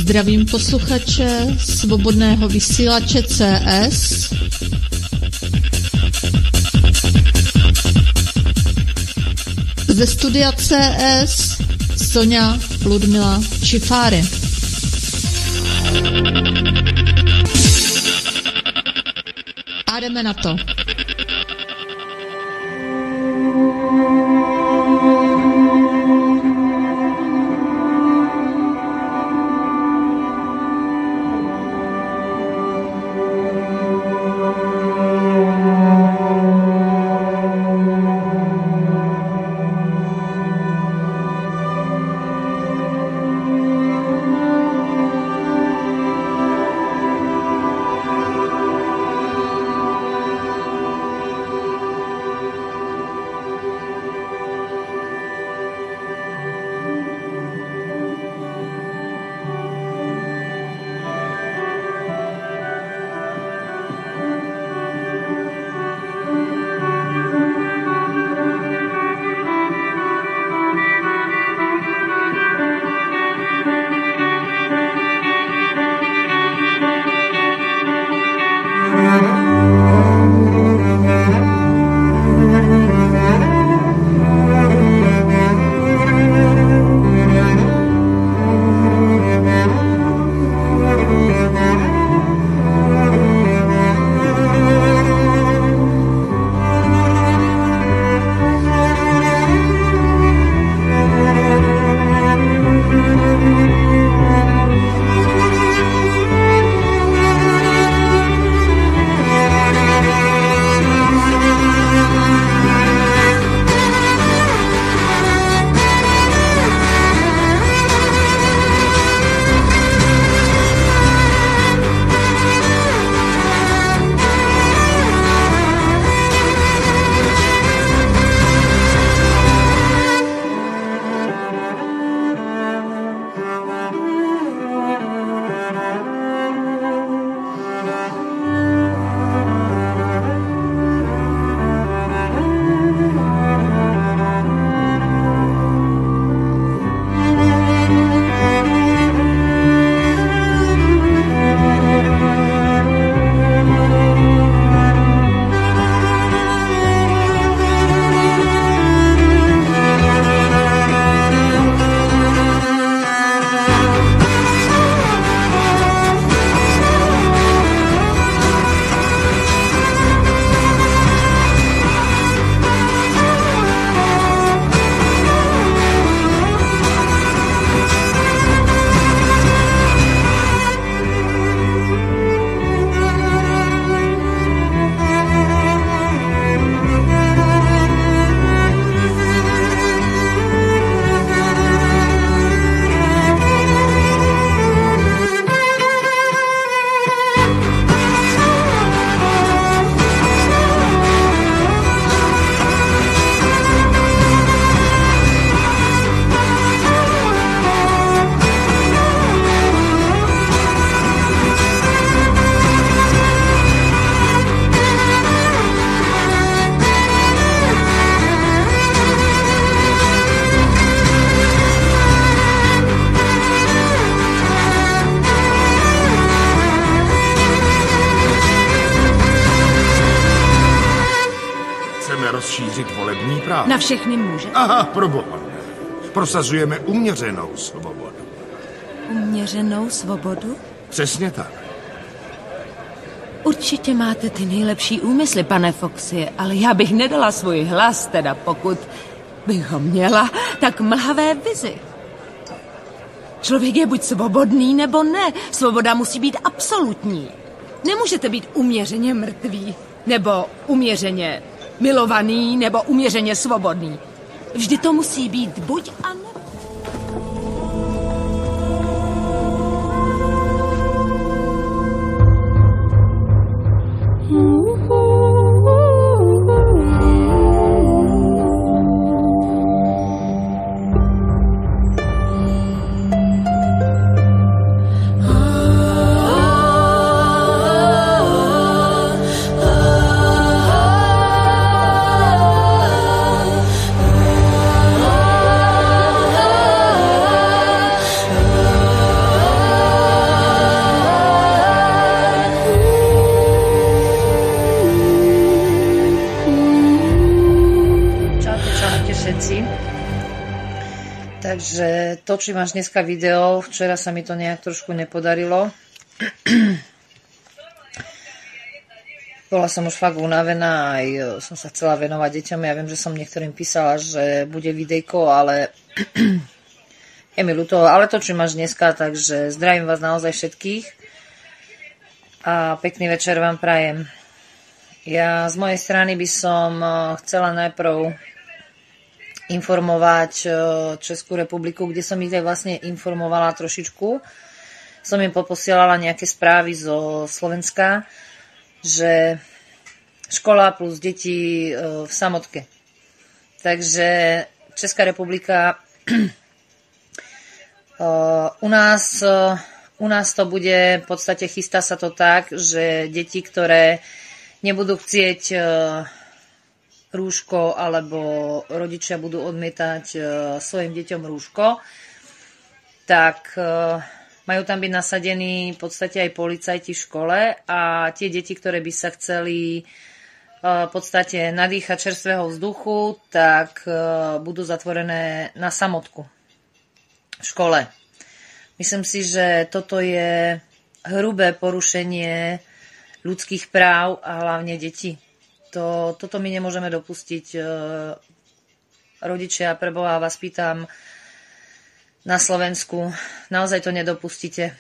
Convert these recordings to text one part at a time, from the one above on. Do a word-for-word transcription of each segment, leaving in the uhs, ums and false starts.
Zdravím posluchače svobodného vysílače C S. Ze studia C S Sonja Ludmila Čifáry. A jdeme na to. Rozšířit volební právo. Na všechny muže. Aha, proboha. Prosazujeme uměřenou svobodu. Uměřenou svobodu? Přesně tak. Určitě máte ty nejlepší úmysly, pane Foxy, ale já bych nedala svůj hlas, teda pokud bych ho měla, tak mlhavé vizi. Člověk je buď svobodný, nebo ne. Svoboda musí být absolutní. Nemůžete být uměřeně mrtvý, nebo uměřeně milovaný, nebo uměřeně svobodný. Vždy to musí být buď a nebo. Takže točím až dneska video, včera sa mi to nejak trošku nepodarilo. Bola som už fakt unavená, aj som sa chcela venovať deťom. Ja viem, že som niektorým písala, že bude videjko, ale je mi ľúto, ale točím až dneska, takže zdravím vás naozaj všetkých a pekný večer vám prajem. Ja z mojej strany by som chcela najprv informovať Českú republiku, kde som ich aj vlastne informovala trošičku. Som im poposielala nejaké správy zo Slovenska, že škola plus deti v samotke. Takže Česká republika, u nás, u nás to bude, v podstate chystá sa to tak, že deti, ktoré nebudú chcieť rúško alebo rodičia budú odmietať svojim deťom rúško, tak majú tam byť nasadení v podstate aj policajti v škole a tie deti, ktoré by sa chceli v podstate nadýchať čerstvého vzduchu, tak budú zatvorené na samotku v škole. Myslím si, že toto je hrubé porušenie ľudských práv a hlavne detí. To, toto my nemôžeme dopustiť. Rodičia, preboha vás pýtam, na Slovensku. Naozaj to nedopustíte.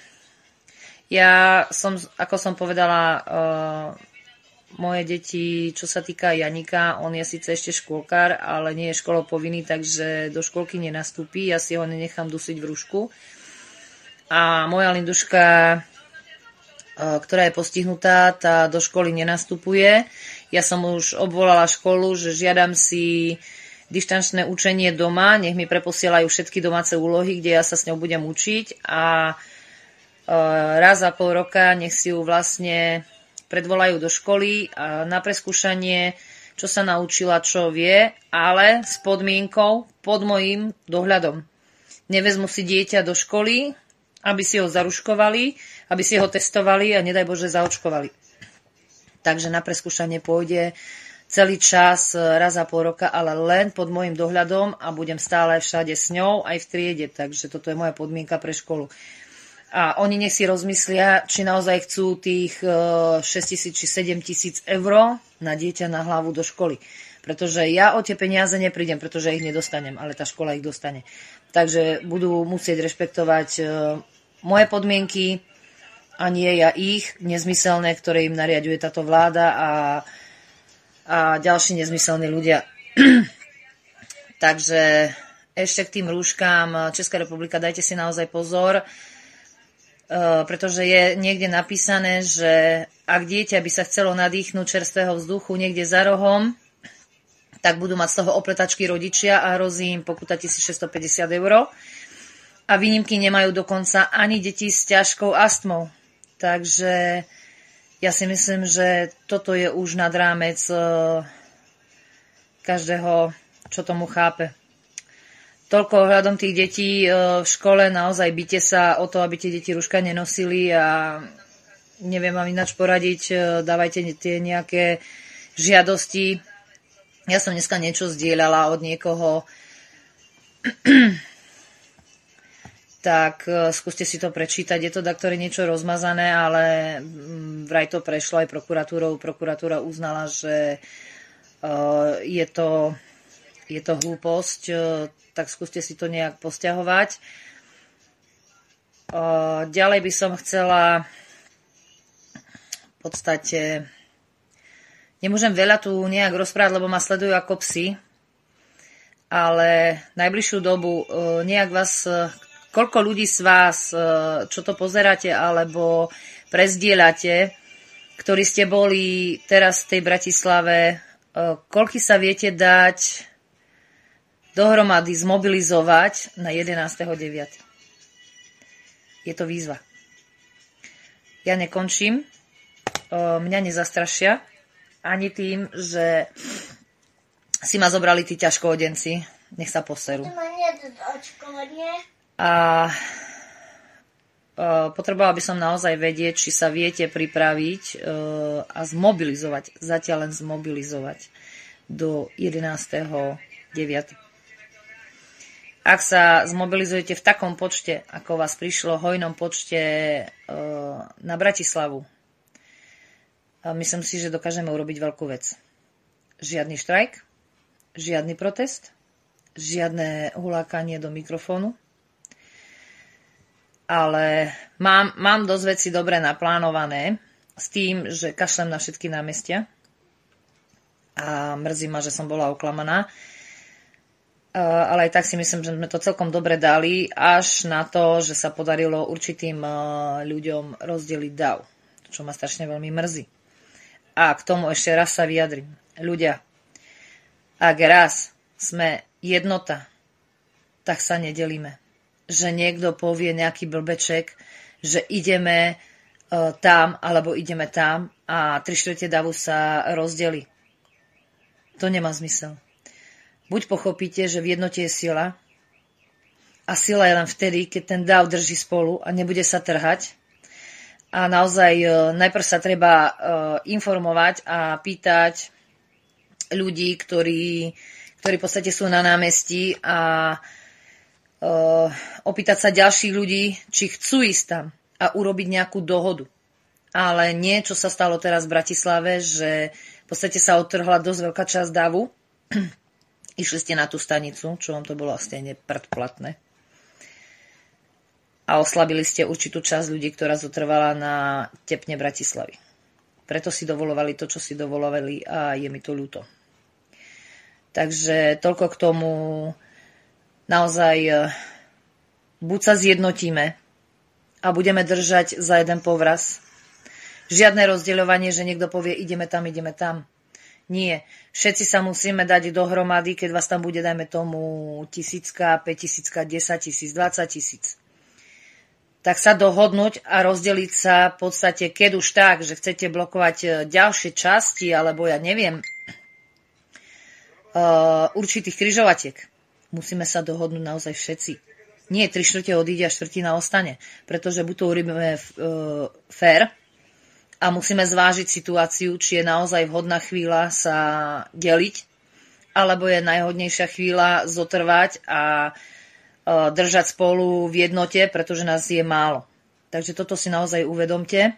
Ja som, ako som povedala, uh, moje deti, čo sa týka Janika, on je síce ešte škôlkar, ale nie je školopovinný, takže do škôlky nenastúpi. Ja si ho nenechám dusiť v rúšku. A moja Linduška, uh, ktorá je postihnutá, tá do školy nenastupuje. Ja som už obvolala školu, že žiadam si dištančné učenie doma, nech mi preposielajú všetky domáce úlohy, kde ja sa s ňou budem učiť a e, raz za pol roka nech si ju vlastne predvolajú do školy a na preskúšanie, čo sa naučila, čo vie, ale s podmienkou pod mojím dohľadom. Nevezmu si dieťa do školy, aby si ho zaruškovali, aby si ho testovali a nedaj Bože zaočkovali. Takže na preskúšanie pôjde celý čas, raz za pol roka, ale len pod môjim dohľadom a budem stále všade s ňou, aj v triede. Takže toto je moja podmienka pre školu. A oni nech si rozmyslia, či naozaj chcú tých šesťtisíc či sedemtisíc eur na dieťa na hlavu do školy. Pretože ja o tie peniaze neprídem, pretože ich nedostanem, ale tá škola ich dostane. Takže budú musieť rešpektovať moje podmienky a nie ja ich, nezmyselné, ktoré im nariaďuje táto vláda a a ďalší nezmyselní ľudia. Takže ešte k tým rúškám. Česká republika, dajte si naozaj pozor, pretože je niekde napísané, že ak dieťa by sa chcelo nadýchnuť čerstvého vzduchu niekde za rohom, tak budú mať z toho opletačky rodičia a hrozí im pokuta tisícšesťstopäťdesiat eur. A výnimky nemajú dokonca ani deti s ťažkou astmou. Takže ja si myslím, že toto je už nad rámec každého, čo tomu chápe. Toľko ohľadom tých detí v škole, naozaj bite sa o to, aby tie deti rúška nenosili a neviem vám ináč poradiť, dávajte tie nejaké žiadosti. Ja som dneska niečo zdieľala od niekoho, tak skúste si to prečítať. Je to daktori niečo rozmazané, ale vraj to prešlo aj prokuratúrou. Prokuratúra uznala, že je to, je to hlúposť, tak skúste si to nejak posťahovať. Ďalej by som chcela v podstate, nemôžem veľa tu nejak rozprávať, lebo ma sledujú ako psi, ale najbližšiu dobu nejak vás... Koľko ľudí z vás, čo to pozeráte alebo prezdieľate, ktorí ste boli teraz v tej Bratislave, koľky sa viete dať dohromady zmobilizovať na jedenásteho deviateho Je to výzva. Ja nekončím, mňa nezastrašia ani tým, že si ma zobrali tí ťažkoodenci, nech sa poserú. A potrebovala by som naozaj vedieť, či sa viete pripraviť a zmobilizovať, zatiaľ len zmobilizovať. zmobilizovať do jedenásteho deviateho. ak sa zmobilizujete v takom počte, ako vás prišlo, hojnom počte na Bratislavu, myslím si, že dokážeme urobiť veľkú vec. Žiadny štrajk, žiadny protest, žiadne hulákanie do mikrofónu, ale mám, mám dosť veci dobre naplánované s tým, že kašlem na všetky námestia a mrzí ma, že som bola oklamaná. Ale aj tak si myslím, že sme to celkom dobre dali, až na to, že sa podarilo určitým ľuďom rozdeliť dav, čo ma strašne veľmi mrzí. A k tomu ešte raz sa vyjadrím. Ľudia, ak raz sme jednota, tak sa nedelíme. Že niekto povie nejaký blbeček, že ideme tam, alebo ideme tam a tri štvrte davu sa rozdeli. To nemá zmysel. Buď pochopíte, že v jednote je sila a sila je len vtedy, keď ten dáv drží spolu a nebude sa trhať. A naozaj najprv sa treba informovať a pýtať ľudí, ktorí, ktorí v podstate sú na námestí a opýtať sa ďalších ľudí, či chcú ísť tam a urobiť nejakú dohodu. Ale nie, čo sa stalo teraz v Bratislave, že v podstate sa odtrhla dosť veľká časť davu. Išli ste na tú stanicu, čo vám to bolo stejne predplatné. A oslabili ste určitú časť ľudí, ktorá zotrvala na tepne Bratislavy. Preto si dovolovali to, čo si dovolovali a je mi to ľúto. Takže toľko k tomu. Naozaj buď sa zjednotíme a budeme držať za jeden povraz. Žiadne rozdeľovanie, že niekto povie ideme tam, ideme tam. Nie. Všetci sa musíme dať dohromady, keď vás tam bude, dajme tomu, tisícka, päťtisícka, desaťtisíc, dvadsaťtisíc. Tak sa dohodnúť a rozdeliť sa v podstate, keď už tak, že chcete blokovať ďalšie časti, alebo ja neviem, uh, určitých križovatiek. Musíme sa dohodnúť naozaj všetci. Nie, tri štvrte odíde a štvrtina ostane. Pretože buď to urobíme uh, fair, a musíme zvážiť situáciu, či je naozaj vhodná chvíľa sa deliť, alebo je najhodnejšia chvíľa zotrvať a držať spolu v jednote, pretože nás je málo. Takže toto si naozaj uvedomte.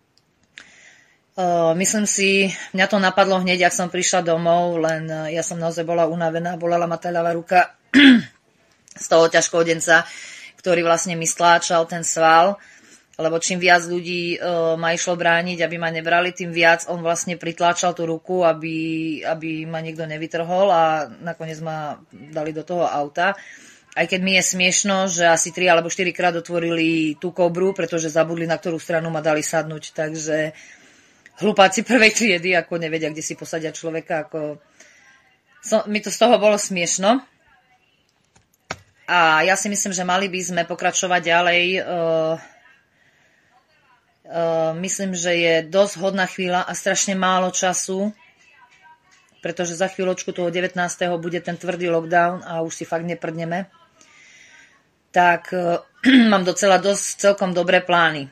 Myslím si, mňa to napadlo hneď, ak som prišla domov, len ja som naozaj bola unavená, bolela ma tá ľavá ruka z toho ťažkohodenca, ktorý vlastne mi stláčal ten sval. Lebo čím viac ľudí e, ma išlo brániť, aby ma nebrali, tým viac on vlastne pritláčal tú ruku, aby, aby ma niekto nevytrhol a nakoniec ma dali do toho auta. Aj keď mi je smiešno, že asi tri alebo štyri krát otvorili tú kobru, pretože zabudli, na ktorú stranu ma dali sadnúť. Takže hlupáci prvej triedy, ako nevedia, kde si posadia človeka. Ako... So, mi to z toho bolo smiešno. A ja si myslím, že mali by sme pokračovať ďalej... E, Uh, myslím, že je dosť hodná chvíľa a strašne málo času, pretože za chvíľočku toho devätnásteho bude ten tvrdý lockdown a už si fakt neprdneme. Tak uh, mám docela dosť celkom dobré plány.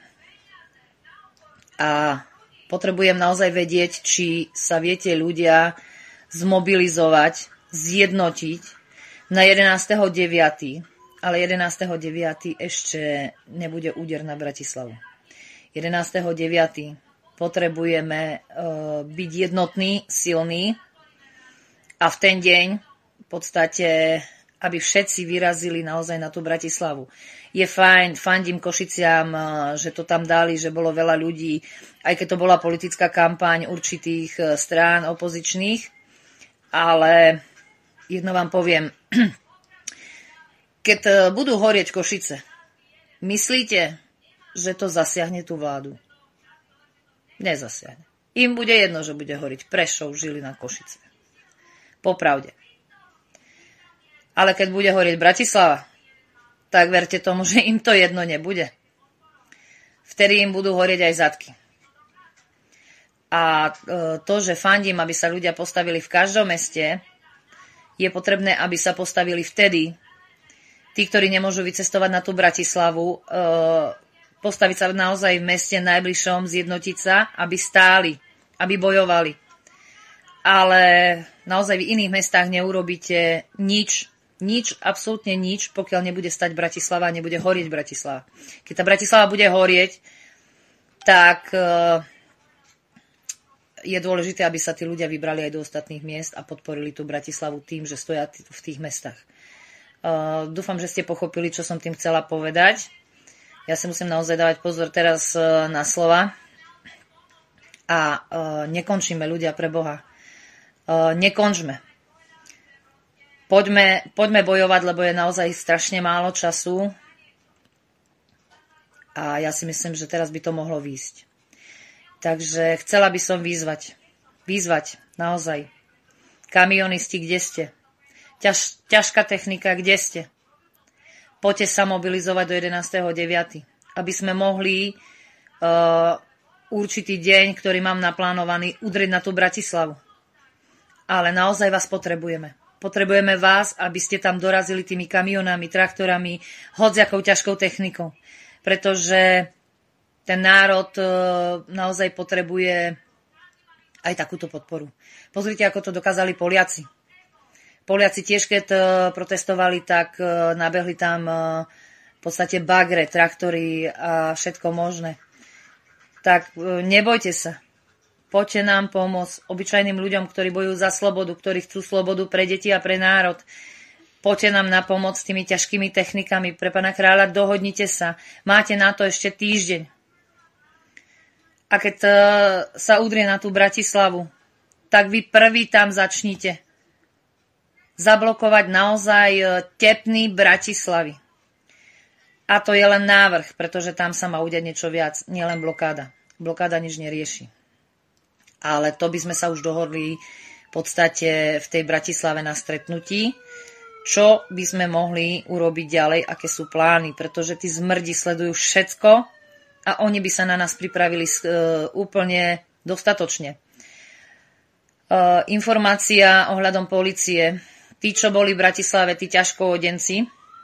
A potrebujem naozaj vedieť, či sa viete ľudia zmobilizovať, zjednotiť na jedenásteho deviateho Ale jedenásteho deviateho ešte nebude úder na Bratislavu. jedenásteho deviateho potrebujeme uh, byť jednotní, silní a v ten deň v podstate, aby všetci vyrazili naozaj na tú Bratislavu. Je fajn, fandím Košiciam, uh, že to tam dali, že bolo veľa ľudí, aj keď to bola politická kampaň určitých uh, strán opozičných, ale jedno vám poviem, keď uh, budú horieť Košice, myslíte, že to zasiahne tú vládu? Nezasiahne. Im bude jedno, že bude horiť Prešov, Žilina, Košice. Popravde. Ale keď bude horieť Bratislava, tak verte tomu, že im to jedno nebude. Vtedy im budú horieť aj zadky. A to, že fandím, aby sa ľudia postavili v každom meste, je potrebné, aby sa postavili vtedy, tí, ktorí nemôžu vycestovať na tú Bratislavu, postaviť sa naozaj v meste najbližšom, zjednotiť sa, aby stáli, aby bojovali. Ale naozaj v iných mestách neurobíte nič, Nič, absolútne nič, pokiaľ nebude stať Bratislava a nebude horieť Bratislava. Keď tá Bratislava bude horieť, tak je dôležité, aby sa tí ľudia vybrali aj do ostatných miest a podporili tú Bratislavu tým, že stoja v tých mestách. Dúfam, že ste pochopili, čo som tým chcela povedať. Ja si musím naozaj dávať pozor teraz na slova. A nekončíme, ľudia, pre Boha. Nekončme. Poďme, poďme bojovať, lebo je naozaj strašne málo času a ja si myslím, že teraz by to mohlo výjsť. Takže chcela by som vyzvať, vyzvať naozaj. Kamionisti, kde ste? Ťaž, ťažká technika, kde ste? Poďte sa mobilizovať do jedenásteho deviateho aby sme mohli uh, určitý deň, ktorý mám naplánovaný, udrieť na tú Bratislavu. Ale naozaj vás potrebujeme. Potrebujeme vás, aby ste tam dorazili tými kamionami, traktorami, hociakou ťažkou technikou. Pretože ten národ naozaj potrebuje aj takúto podporu. Pozrite, ako to dokázali Poliaci. Poliaci tiež, keď protestovali, tak nabehli tam v podstate bagre, traktory a všetko možné. Tak nebojte sa. Poďte nám pomôcť obyčajným ľuďom, ktorí bojujú za slobodu, ktorí chcú slobodu pre deti a pre národ. Poďte nám na pomoc s tými ťažkými technikami. Pre pána kráľa dohodnite sa. Máte na to ešte týždeň. A keď uh, sa udrie na tú Bratislavu, tak vy prvý tam začnite zablokovať naozaj uh, tepny Bratislavy. A to je len návrh, pretože tam sa má udiať niečo viac, nielen blokáda. Blokáda nič nerieši. Ale to by sme sa už dohodli v podstate v tej Bratislave na stretnutí, čo by sme mohli urobiť ďalej, aké sú plány, pretože tí zmrdi sledujú všetko a oni by sa na nás pripravili uh, úplne dostatočne. Uh, informácia ohľadom polície. Tí, čo boli v Bratislave, tí ťažkoodenci,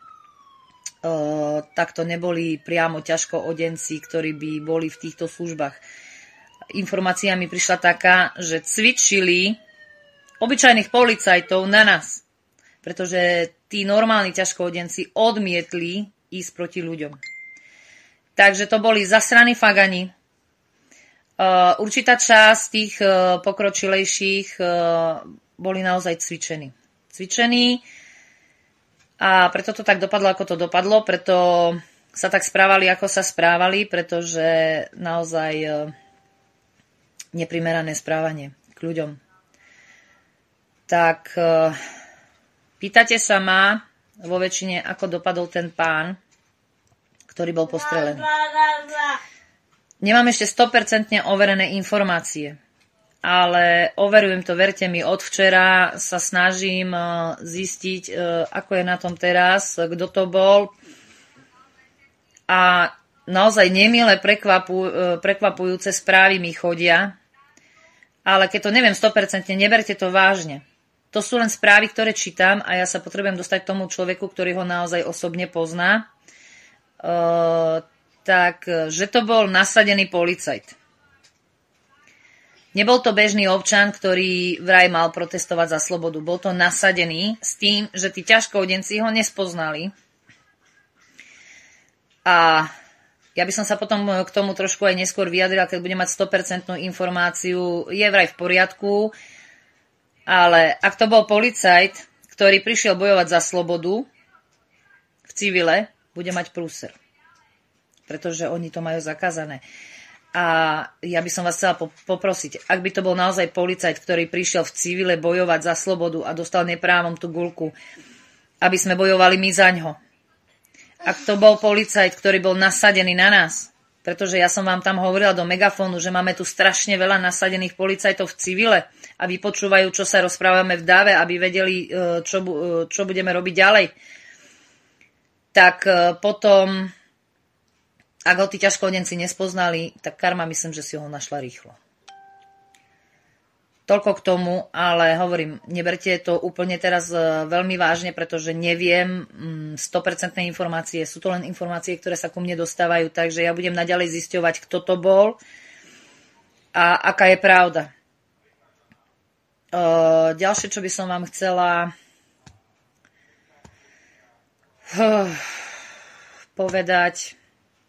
uh, tak to neboli priamo ťažkoodenci, ktorí by boli v týchto službách. Informácia mi prišla taká, že cvičili obyčajných policajtov na nás, pretože tí normálni ťažkoodenci odmietli ísť proti ľuďom. Takže to boli zasraní fagani. Uh, určitá časť tých uh, pokročilejších uh, boli naozaj cvičení. Cvičení a preto to tak dopadlo, ako to dopadlo, preto sa tak správali, ako sa správali, pretože naozaj uh, neprimerané správanie k ľuďom. Tak uh, pýtate sa ma vo väčšine, ako dopadol ten pán, ktorý bol postrelený. Nemám ešte sto percent overené informácie, ale overujem to, verte mi, od včera sa snažím uh, zistiť, uh, ako je na tom teraz, kto to bol. A naozaj nemilé prekvapu, prekvapujúce správy mi chodia, ale keď to neviem sto percent, neberte to vážne. To sú len správy, ktoré čítam a ja sa potrebujem dostať k tomu človeku, ktorý ho naozaj osobne pozná. Uh, tak, že to bol nasadený policajt. Nebol to bežný občan, ktorý vraj mal protestovať za slobodu. Bol to nasadený s tým, že tí ťažkoodenci ho nespoznali. A ja by som sa potom k tomu trošku aj neskôr vyjadrila, keď budem mať sto percent informáciu. Je vraj v poriadku, ale ak to bol policajt, ktorý prišiel bojovať za slobodu v civile, bude mať prúser. Pretože oni to majú zakázané. A ja by som vás chcela poprosiť, ak by to bol naozaj policajt, ktorý prišiel v civile bojovať za slobodu a dostal neprávom tú guľku, aby sme bojovali my zaňho. Ak to bol policajt, ktorý bol nasadený na nás, pretože ja som vám tam hovorila do megafónu, že máme tu strašne veľa nasadených policajtov v civile a vypočúvajú, čo sa rozprávame v dáve, aby vedeli, čo, čo budeme robiť ďalej. Tak potom, ak ho tí ťažkoodenci nespoznali, tak karma, myslím, že si ho našla rýchlo. Toľko k tomu, ale hovorím, neberte to úplne teraz veľmi vážne, pretože neviem sto percent informácie. Sú to len informácie, ktoré sa ku mne dostávajú, takže ja budem naďalej zisťovať, kto to bol a aká je pravda. Ďalšie, čo by som vám chcela uh, povedať.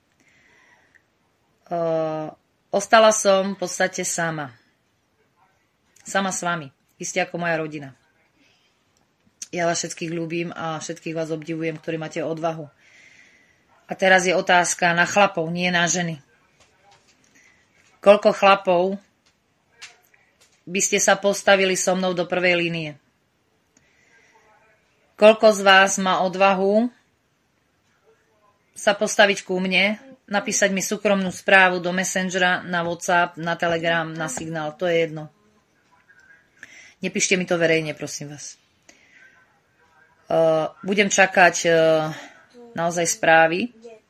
Uh, ostala som v podstate sama. Sama s vami. Isté ako moja rodina. Ja vás všetkých ľúbim a všetkých vás obdivujem, ktorí máte odvahu. A teraz je otázka na chlapov, nie na ženy. Koľko chlapov by ste sa postavili so mnou do prvej línie? Koľko z vás má odvahu sa postaviť ku mne, napísať mi súkromnú správu do Messengera, na WhatsApp, na Telegram, na Signál, to je jedno. Nepíšte mi to verejne, prosím vás. Uh, budem čakať uh, naozaj správy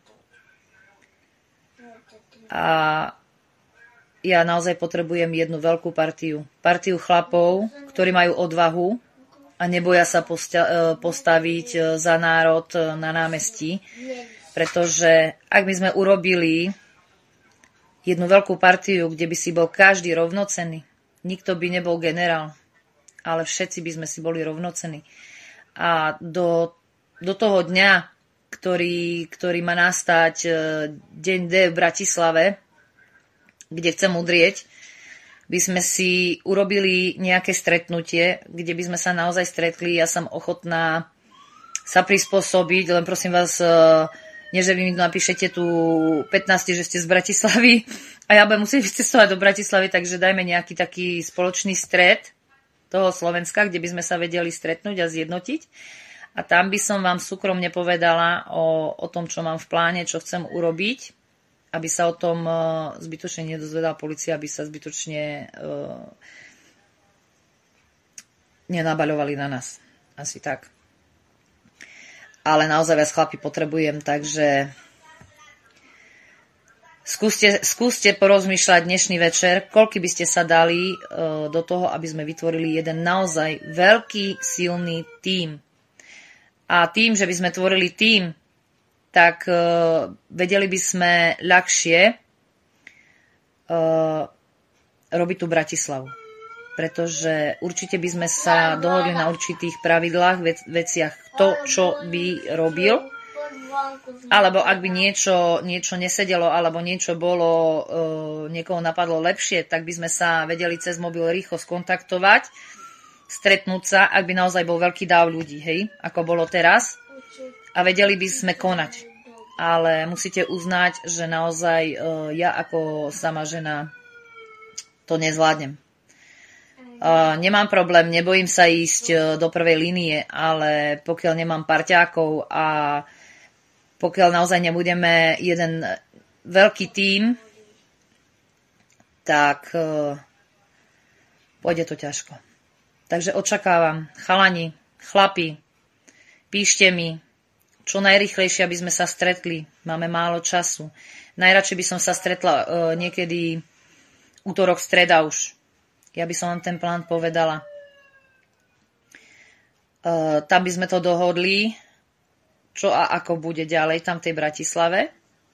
a ja naozaj potrebujem jednu veľkú partiu. Partiu chlapov, ktorí majú odvahu a neboja sa posta- postaviť za národ na námestí, pretože ak by sme urobili jednu veľkú partiu, kde by si bol každý rovnocenný, nikto by nebol generál, ale všetci by sme si boli rovnocenní. A do, do toho dňa, ktorý, ktorý má nastať deň D v Bratislave, kde chcem udrieť, by sme si urobili nejaké stretnutie, kde by sme sa naozaj stretli. Ja som ochotná sa prispôsobiť, len prosím vás, nie že vy mi napíšete tu pätnásť, že ste z Bratislavy a ja budem musieť vycestovať do Bratislavy, takže dajme nejaký taký spoločný stret toho Slovenska, kde by sme sa vedeli stretnúť a zjednotiť. A tam by som vám súkromne povedala o, o tom, čo mám v pláne, čo chcem urobiť, aby sa o tom uh, zbytočne nedozvedala polícia, aby sa zbytočne uh, nenabaľovali na nás. Asi tak. Ale naozaj vás chlapi potrebujem, takže skúste, skúste porozmýšľať dnešný večer, koľko by ste sa dali uh, do toho, aby sme vytvorili jeden naozaj veľký, silný tím. A tým, že by sme tvorili tím, tak uh, vedeli by sme ľahšie uh, robiť tú Bratislavu. Pretože určite by sme sa dohodli na určitých pravidlách, vec, veciach, to, čo by robil. Alebo ak by niečo, niečo nesedelo, alebo niečo bolo, uh, niekoho napadlo lepšie, tak by sme sa vedeli cez mobil rýchlo skontaktovať, stretnúť sa, ak by naozaj bol veľký dáv ľudí, hej, ako bolo teraz. A vedeli by sme konať. Ale musíte uznať, že naozaj uh, ja ako sama žena to nezvládnem. Uh, nemám problém, nebojím sa ísť uh, do prvej línie, ale pokiaľ nemám parťákov a pokiaľ naozaj nebudeme jeden veľký tím, tak uh, pôjde to ťažko. Takže očakávam, chalani, chlapi, píšte mi, čo najrýchlejšie, aby sme sa stretli. Máme málo času. Najradšej by som sa stretla uh, niekedy útorok, streda už. Ja by som vám ten plán povedala. Uh, tam by sme to dohodli, čo a ako bude ďalej tam v tej Bratislave.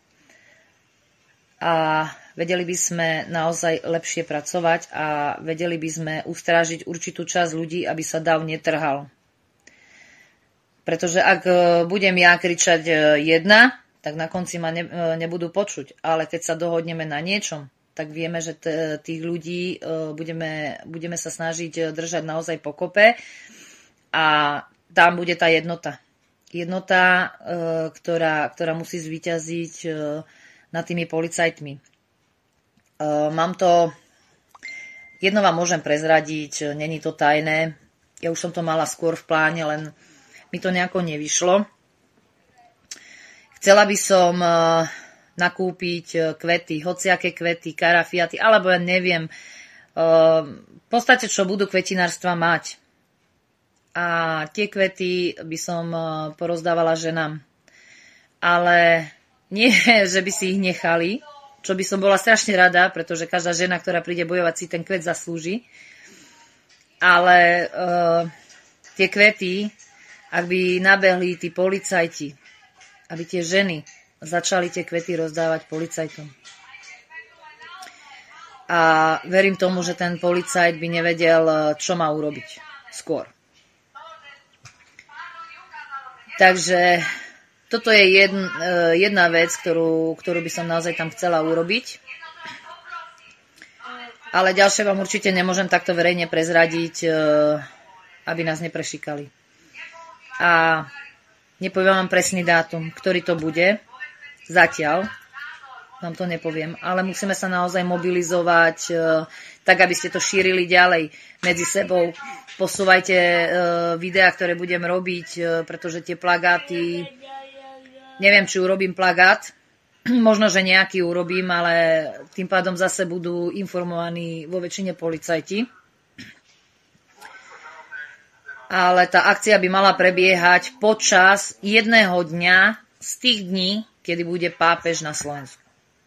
A vedeli by sme naozaj lepšie pracovať a vedeli by sme ustrážiť určitú časť ľudí, aby sa dav netrhal. Pretože ak budem ja kričať jedna, tak na konci ma ne, nebudú počuť. Ale keď sa dohodneme na niečom, tak vieme, že t- tých ľudí budeme, budeme sa snažiť držať naozaj pokope a tam bude tá jednota. Jednota, ktorá, ktorá musí zvíťaziť nad tými policajtmi. Mám to, jedno vám môžem prezradiť, není to tajné. Ja už som to mala skôr v pláne, len mi to nejako nevyšlo. Chcela by som nakúpiť kvety, hociaké kvety, karafiaty, alebo ja neviem, v podstate, čo budú kvetinárstva mať. A tie kvety by som porozdávala ženám. Ale nie, že by si ich nechali, čo by som bola strašne rada, pretože každá žena, ktorá príde bojovať, si ten kvet zaslúži. Ale uh, tie kvety, ak by nabehli tí policajti, aby tie ženy začali tie kvety rozdávať policajtom. A verím tomu, že ten policajt by nevedel, čo má urobiť skôr. Takže toto je jedn, jedna vec, ktorú, ktorú by som naozaj tam chcela urobiť. Ale ďalšie vám určite nemôžem takto verejne prezradiť, aby nás neprešikali. A nepoviem vám presný dátum, ktorý to bude. Zatiaľ vám to nepoviem. Ale musíme sa naozaj mobilizovať tak, aby ste to šírili ďalej medzi sebou. Posúvajte videá, ktoré budem robiť, pretože tie plagáty... Neviem, či urobím plagát. Možno, že nejaký urobím, ale tým pádom zase budú informovaní vo väčšine policajti. Ale tá akcia by mala prebiehať počas jedného dňa z tých dní, kedy bude pápež na Slovensku.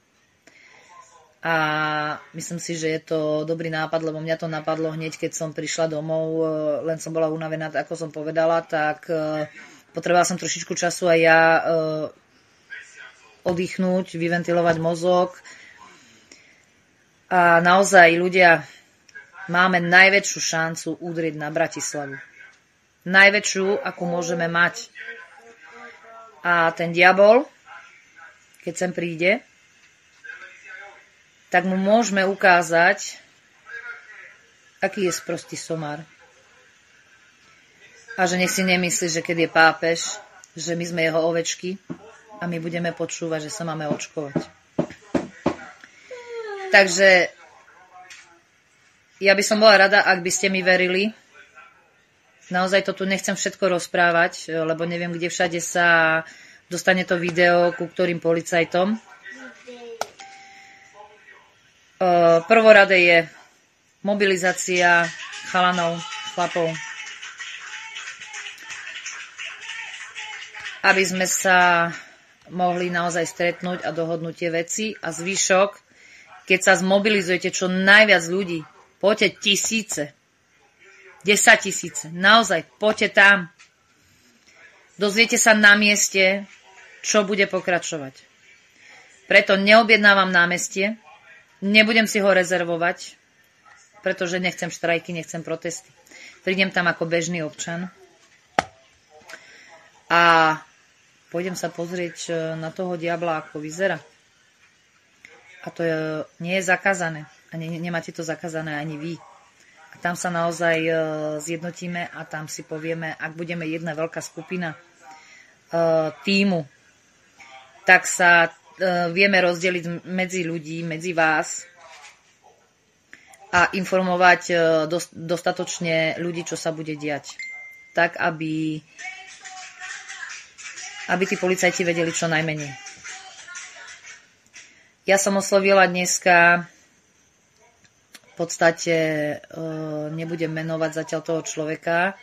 A myslím si, že je to dobrý nápad, lebo mňa to napadlo hneď, keď som prišla domov, len som bola unavená, ako som povedala, tak potrebovala som trošičku času aj ja oddychnúť, vyventilovať mozog. A naozaj, ľudia, máme najväčšiu šancu udrieť na Bratislavu. Najväčšiu, akú môžeme mať. A ten diabol, keď sem príde, tak mu môžeme ukázať, aký je sprostý somár. A že nech si nemyslí, že keď je pápež, že my sme jeho ovečky, a my budeme počúvať, že sa máme očkovať. Takže ja by som bola rada, ak by ste mi verili. Naozaj to tu nechcem všetko rozprávať, lebo neviem, kde všade sa dostane to video ku ktorým policajtom. Prvorade je mobilizácia chalanov, chlapov, aby sme sa mohli naozaj stretnúť a dohodnúť tie veci a zvyšok, keď sa zmobilizujete čo najviac ľudí, poďte tisíce, desať tisíce, naozaj, poďte tam. Dozviete sa na mieste, čo bude pokračovať. Preto neobjednávam námestie, nebudem si ho rezervovať, pretože nechcem štrajky, nechcem protesty. Prídem tam ako bežný občan a pôjdem sa pozrieť na toho diabla, ako vyzerá. A to je, nie je zakázané. A ne, nemáte to zakázané ani vy. A tam sa naozaj uh, zjednotíme a tam si povieme, ak budeme jedna veľká skupina uh, tímu, tak sa uh, vieme rozdeliť medzi ľudí, medzi vás a informovať uh, dos, dostatočne ľudí, čo sa bude diať. Tak, aby aby tí policajti vedeli čo najmenej. Ja som oslovila dneska, v podstate nebudem menovať zatiaľ toho človeka,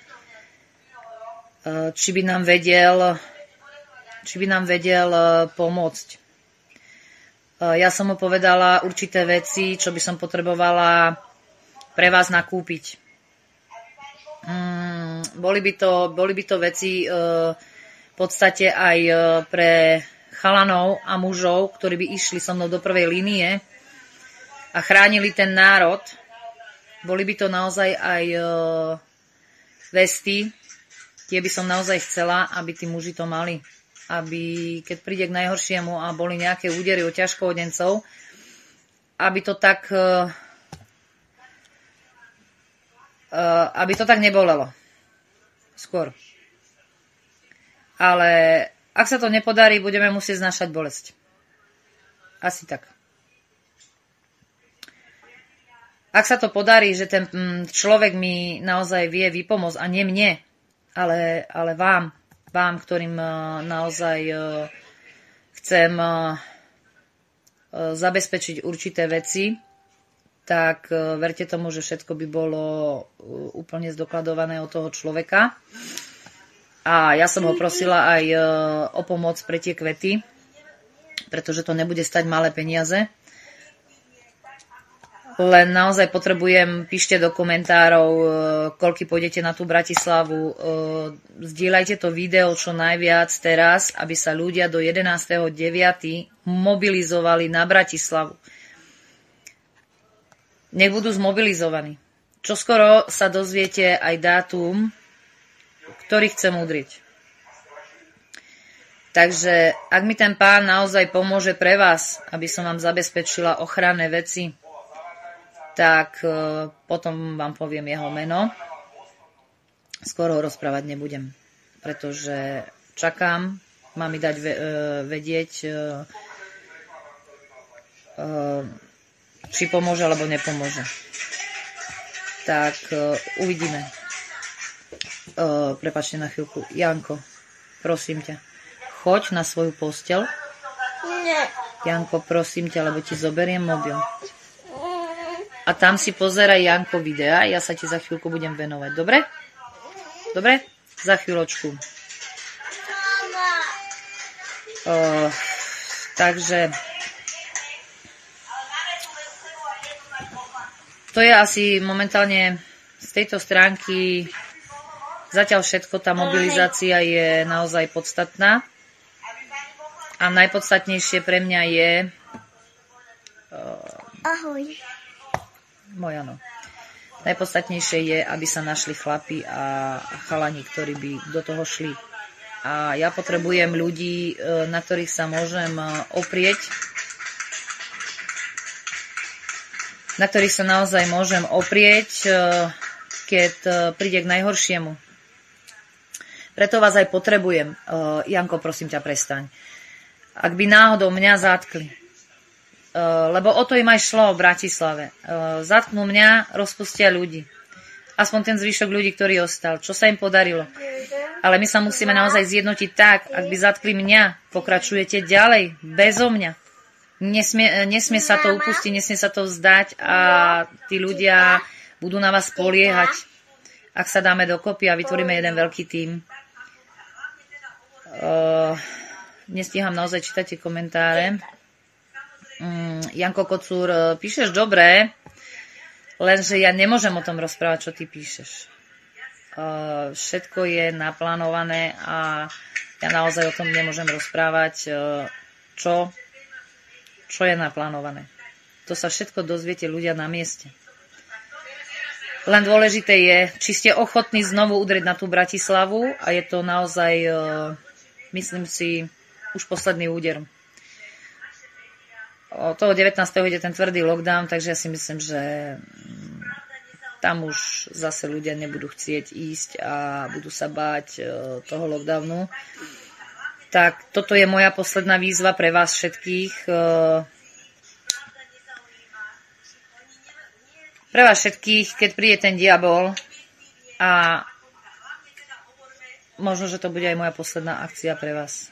či by nám vedel, či by nám vedel pomôcť. Ja som mu povedala určité veci, čo by som potrebovala pre vás nakúpiť. Boli by to, boli by to veci v podstate aj pre chalanov a mužov, ktorí by išli so mnou do prvej línie a chránili ten národ. Boli by to naozaj aj vesty. Tie by som naozaj chcela, aby tí muži to mali. Aby, keď príde k najhoršiemu a boli nejaké údery od ťažkoodencov, aby to tak aby to tak nebolelo. Skôr. Ale ak sa to nepodarí, budeme musieť znášať bolesť. Asi tak. Ak sa to podarí, že ten človek mi naozaj vie vypomôcť, a nie mne, ale, ale vám, vám, ktorým naozaj chcem zabezpečiť určité veci, tak verte tomu, že všetko by bolo úplne zdokladované od toho človeka. A ja som ho prosila aj o pomoc pre tie kvety, pretože to nebude stať malé peniaze. Len naozaj potrebujem, píšte do komentárov, koľky pôjdete na tú Bratislavu. Zdieľajte to video čo najviac teraz, aby sa ľudia do jedenásteho deviateho mobilizovali na Bratislavu. Nech budú zmobilizovaní. Čoskoro sa dozviete aj dátum, ktorý chcem udrieť. Takže ak mi ten pán naozaj pomôže pre vás, aby som vám zabezpečila ochranné veci, tak uh, potom vám poviem jeho meno. Skoro ho rozprávať nebudem, pretože čakám, má mi dať ve, uh, vedieť, uh, uh, či pomôže alebo nepomôže. Tak uh, uvidíme. Uh, prepáčte na chvíľku. Janko, prosím ťa, choď na svoju posteľ. Nie. Janko, prosím ťa, lebo ti zoberiem mobil. A tam si pozeraj, Janko, videa. Ja sa ti za chvíľku budem venovať. Dobre? Dobre? Za chvíľočku. Uh, takže to je asi momentálne z tejto stránky zatiaľ všetko. Tá mobilizácia je naozaj podstatná a najpodstatnejšie pre mňa je uh, Ahoj. Moja no. Najpodstatnejšie je, aby sa našli chlapi a chalani, ktorí by do toho šli. A ja potrebujem ľudí, na ktorých sa môžem oprieť, na ktorých sa naozaj môžem oprieť, keď príde k najhoršiemu. Preto vás aj potrebujem. Janko, prosím ťa, prestaň. Ak by náhodou mňa zatkli, lebo o to im aj šlo v Bratislave. Zatknú mňa, rozpustia ľudí. Aspoň ten zvyšok ľudí, ktorý ostal. Čo sa im podarilo? Ale my sa musíme naozaj zjednotiť tak, ak by zatkli mňa, pokračujete ďalej, bezo mňa. Nesmie, nesmie sa to upustiť, nesmie sa to vzdať a tí ľudia budú na vás spoliehať, ak sa dáme dokopy a vytvoríme jeden veľký tím. Uh, nestíham naozaj čítať tie komentáre. Janko Kocúr, píšeš dobre, lenže ja nemôžem o tom rozprávať, čo ty píšeš. Uh, všetko je naplánované a ja naozaj o tom nemôžem rozprávať, uh, čo, čo je naplánované. To sa všetko dozviete ľudia na mieste. Len dôležité je, či ste ochotní znovu udrieť na tú Bratislavu a je to naozaj, uh, myslím si, už posledný úder. O toho devätnásteho ide ten tvrdý lockdown, takže ja si myslím, že tam už zase ľudia nebudú chcieť ísť a budú sa báť toho lockdownu. Tak toto je moja posledná výzva pre vás všetkých. Pre vás všetkých, keď príde ten diabol a možno, že to bude aj moja posledná akcia pre vás.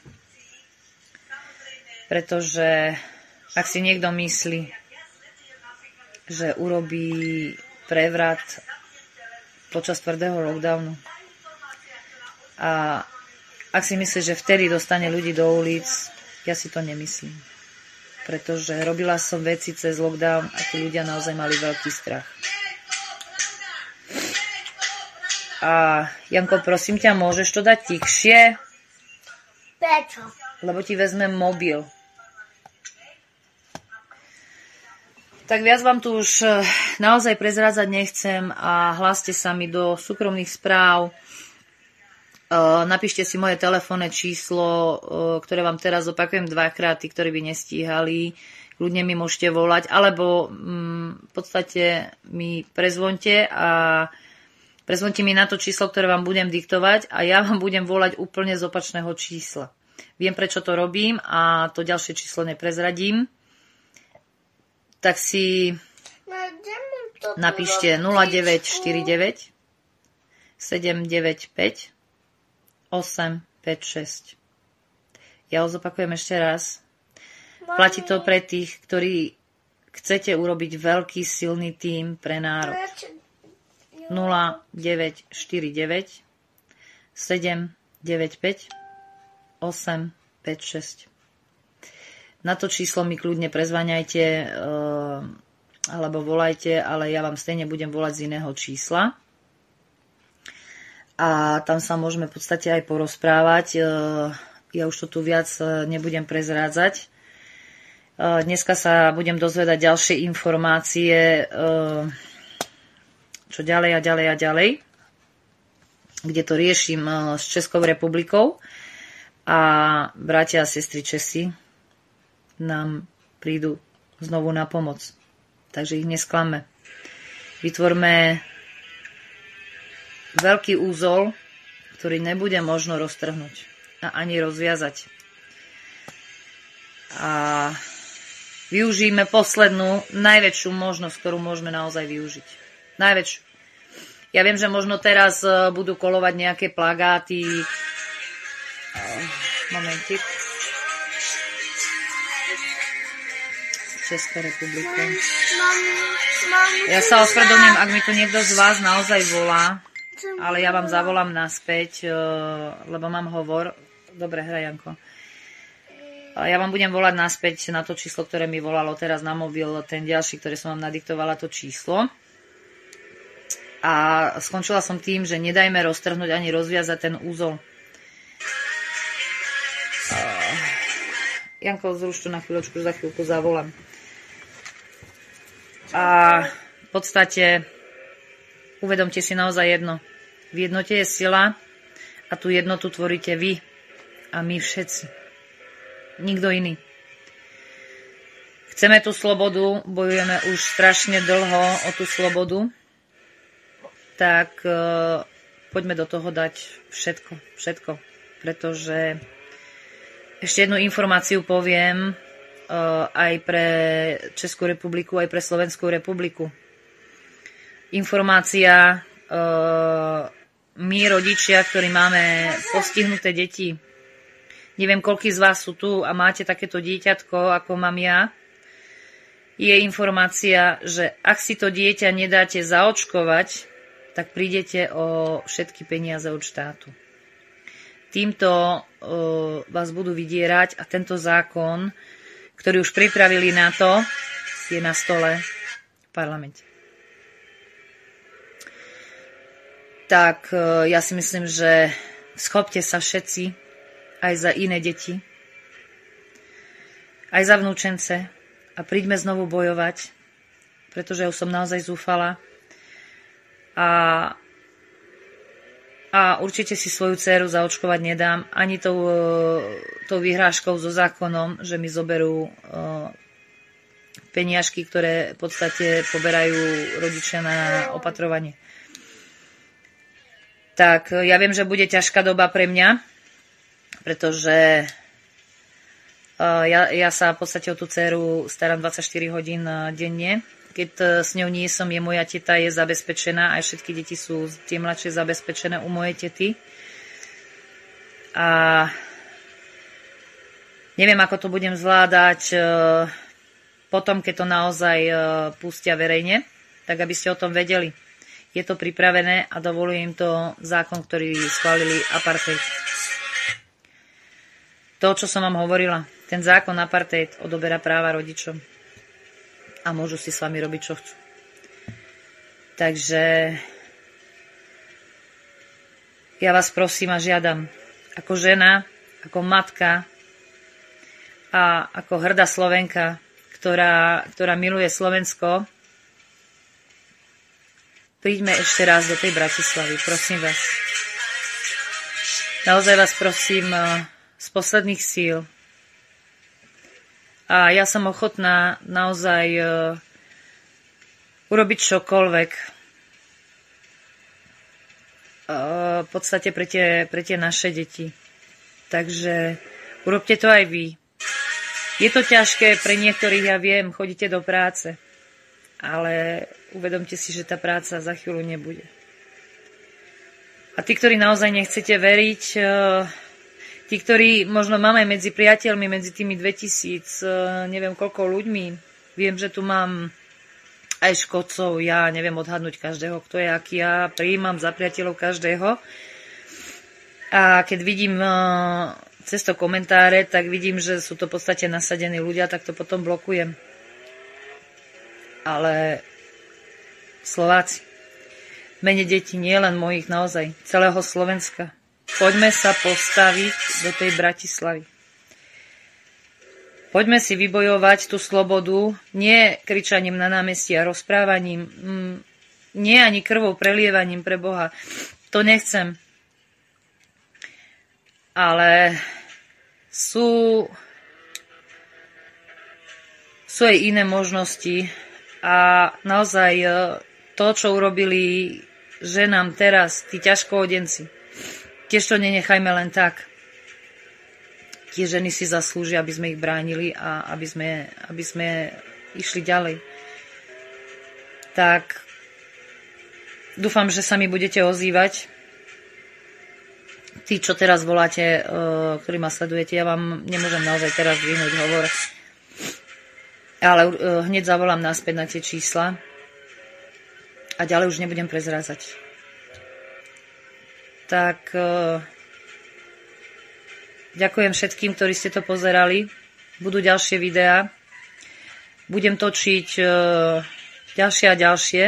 Pretože ak si niekto myslí, že urobí prevrat počas tvrdého lockdownu a ak si myslí, že vtedy dostane ľudí do ulic, ja si to nemyslím. Pretože robila som veci cez lockdown a tí ľudia naozaj mali veľký strach. A Janko, prosím ťa, môžeš to dať tichšie? Prečo? Lebo ti vezmem mobil. Tak viac vám tu už naozaj prezrádzať nechcem a hláste sa mi do súkromných správ. Napíšte si moje telefónne číslo, ktoré vám teraz opakujem dvakrát, tí, ktorí by nestíhali. Ľudne mi môžete volať, alebo v podstate mi prezvonte a prezvonte mi na to číslo, ktoré vám budem diktovať a ja vám budem volať úplne z opačného čísla. Viem, prečo to robím a to ďalšie číslo neprezradím. Tak si napíšte nula deväť štyri deväť sedem deväť päť osem päť šesť. Ja ho zopakujem ešte raz. Platí to pre tých, ktorí chcete urobiť veľký silný tím pre národ. nula deväť štyri deväť sedem deväť päť osem päť šesť. Na to číslo mi kľudne prezvaňajte uh, alebo volajte, ale ja vám stejne budem volať z iného čísla. A tam sa môžeme v podstate aj porozprávať. Uh, ja už to tu viac uh, nebudem prezrádzať. Uh, dneska sa budem dozvedať ďalšie informácie, uh, čo ďalej a ďalej a ďalej, kde to riešim uh, s Českou republikou. a bratia a sestry Česi nám prídu znovu na pomoc. Takže ich nesklame. Vytvorme veľký úzol, ktorý nebude možno roztrhnúť a ani rozviazať. A využijeme poslednú, najväčšiu možnosť, ktorú môžeme naozaj využiť. Najväčšiu. Ja viem, že možno teraz budú kolovať nejaké plagáty. Momentik. Česká republika. Ja sa ospravedlňujem, ak mi tu niekto z vás naozaj volá, ale ja vám zavolám naspäť, lebo mám hovor. Dobre, hraj, Janko. Ja vám budem volať naspäť na to číslo, ktoré mi volalo teraz na mobil, ten ďalší, ktorý som vám nadiktovala, to číslo. A skončila som tým, že nedajme roztrhnúť ani rozviazať ten úzol. Janko, zruš tu na chvíľočku, za chvíľku zavolám. A v podstate uvedomte si naozaj jedno. V jednote je sila a tú jednotu tvoríte vy a my všetci. Nikto iný. Chceme tú slobodu, bojujeme už strašne dlho o tú slobodu, tak uh, poďme do toho dať všetko, všetko. Pretože ešte jednu informáciu poviem, aj pre Českú republiku, aj pre Slovenskú republiku. Informácia, my rodičia, ktorí máme postihnuté deti, neviem, koľký z vás sú tu a máte takéto dieťatko, ako mám ja, je informácia, že ak si to dieťa nedáte zaočkovať, tak prídete o všetky peniaze od štátu. Týmto vás budú vydierať a tento zákon, ktorý už pripravili na to, je na stole v parlamente. Tak ja si myslím, že schopte sa všetci aj za iné deti, aj za vnúčence a príďme znovu bojovať, pretože už som naozaj zúfala a, a určite si svoju dcéru zaočkovať nedám ani tou, tou vyhrážkou so zákonom, že mi zoberú peniažky, ktoré v podstate poberajú rodičia na opatrovanie. Tak ja viem, že bude ťažká doba pre mňa, pretože ja, ja sa v podstate o tú dceru starám dvadsaťštyri hodín denne. Keď s ňou nie som, je moja teta je zabezpečená, aj všetky deti sú tie mladšie zabezpečené u mojej tety. A neviem, ako to budem zvládať potom, keď to naozaj pustia verejne, tak aby ste o tom vedeli. Je to pripravené a dovolujem to zákon, ktorý schválili apartheid. To, čo som vám hovorila, ten zákon apartheid odoberá práva rodičom. A môžu si s vami robiť, čo chcú. Takže ja vás prosím a žiadam, ako žena, ako matka a ako hrdá Slovenka, ktorá, ktorá miluje Slovensko, príďme ešte raz do tej Bratislavy, prosím vás. Naozaj vás prosím z posledných síl. A ja som ochotná naozaj uh, urobiť čokoľvek uh, v podstate pre tie, pre tie naše deti. Takže urobte to aj vy. Je to ťažké pre niektorých, ja viem, chodíte do práce, ale uvedomte si, že tá práca za chvíľu nebude. A tí, ktorí naozaj nechcete veriť, uh, tí, ktorí možno máme medzi priateľmi, medzi tými dvetisíc, neviem koľko ľuďmi. Viem, že tu mám aj škodcov, ja neviem odhadnúť každého, kto je aký, ja prijímam za priateľov každého. A keď vidím cez to komentáre, tak vidím, že sú to v podstate nasadení ľudia, tak to potom blokujem. Ale Slováci, v mene detí, nie len mojich, naozaj, celého Slovenska, poďme sa postaviť do tej Bratislavy. Poďme si vybojovať tú slobodu, nie kričaním na námestí a rozprávaním, nie ani krvou prelievaním pre Boha. To nechcem. Ale sú, sú aj iné možnosti a naozaj to, čo urobili ženám teraz, tí ťažkoodenci, tiež to nenechajme len tak. Tie ženy si zaslúžia, aby sme ich bránili a aby sme, aby sme išli ďalej. Tak dúfam, že sa mi budete ozývať. Tí, čo teraz voláte, ktorí ma sledujete, ja vám nemôžem naozaj teraz vyhnúť hovor, ale hneď zavolám naspäť na tie čísla a ďalej už nebudem prezrázať. Tak ďakujem všetkým, ktorí ste to pozerali. Budú ďalšie videá. Budem točiť ďalšie a ďalšie.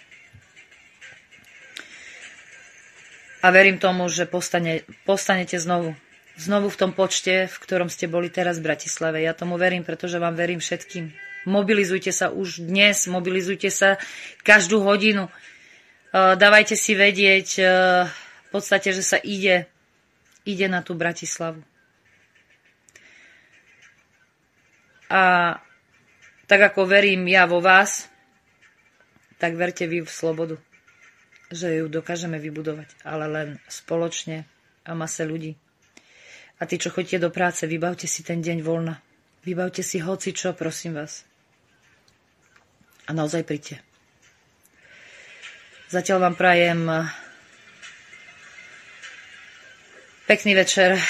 A verím tomu, že postane, postanete znovu. Znovu v tom počte, v ktorom ste boli teraz v Bratislave. Ja tomu verím, pretože vám verím všetkým. Mobilizujte sa už dnes, mobilizujte sa každú hodinu. Dávajte si vedieť v podstate, že sa ide, ide na tú Bratislavu. A tak ako verím ja vo vás, tak verte vy v slobodu, že ju dokážeme vybudovať, ale len spoločne a mase ľudí. A tí, čo chodíte do práce, vybavte si ten deň voľna. Vybavte si hoci čo, prosím vás. A naozaj príďte. Zatiaľ vám prajem pekný večer.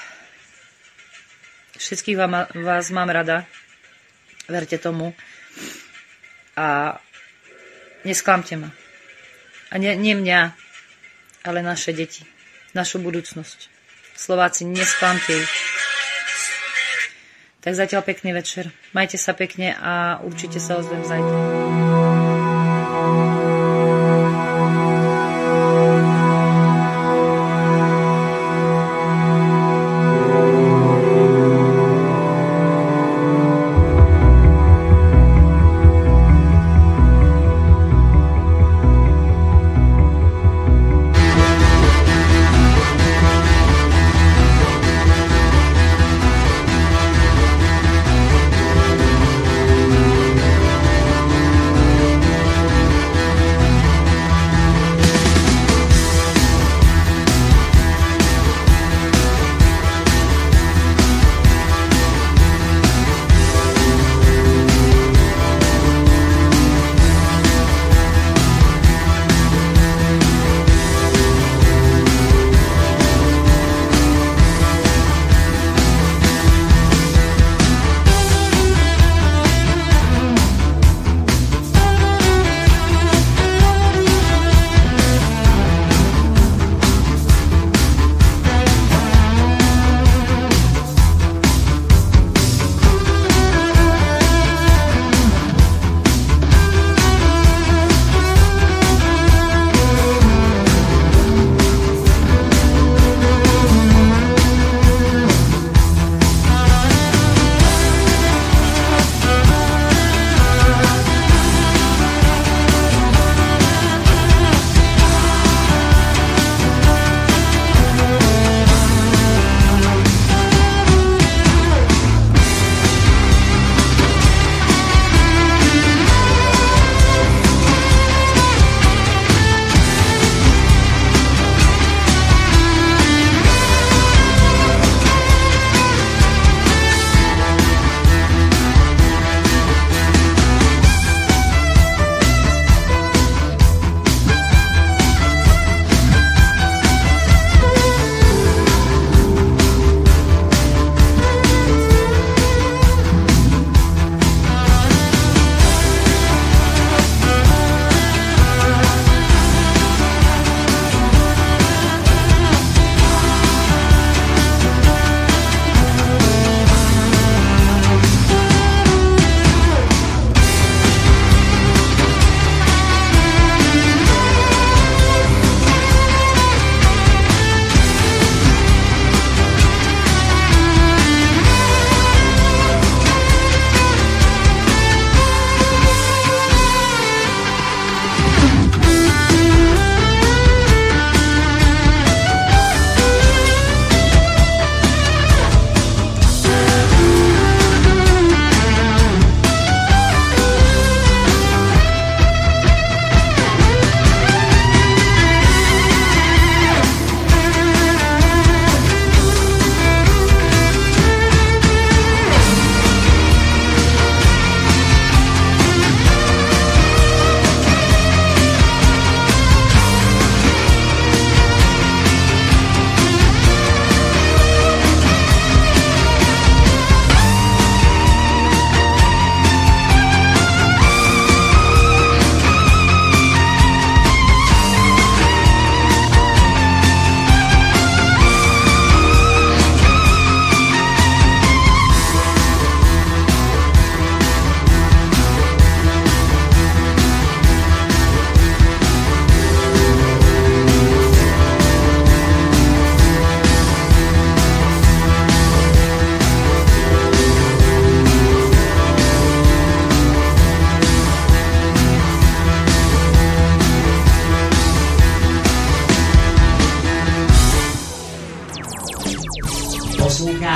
Všetkých vám, vás mám rada. Verte tomu. A nesklamte ma. A nie, nie mňa, ale naše deti. Našu budúcnosť. Slováci, nesklamte ich. Tak zatiaľ pekný večer. Majte sa pekne a určite sa ozvem zajtra.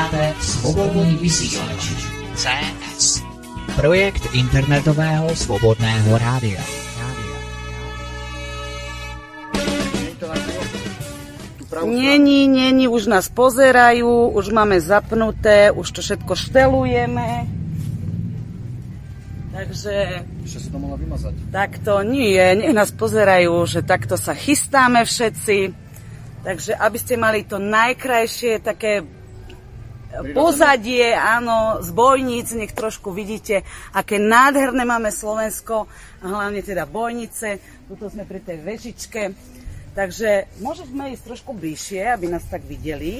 Posloucháte Svobodný vysílač C S, projekt internetového svobodného rádia. Není, není, už nás pozerajú, už máme zapnuté, už to všetko štelujeme. Takže... Ešte si to mohla vymazať. Takto nie, nech nás pozerajú, že takto sa chystáme všetci. Takže aby ste mali to najkrajšie také pozadie, áno, z bojníc, nech trošku vidíte, aké nádherné máme Slovensko, a hlavne teda bojnice. Tuto sme pri tej vežičke. Takže môžeme ísť trošku bližšie, aby nás tak videli.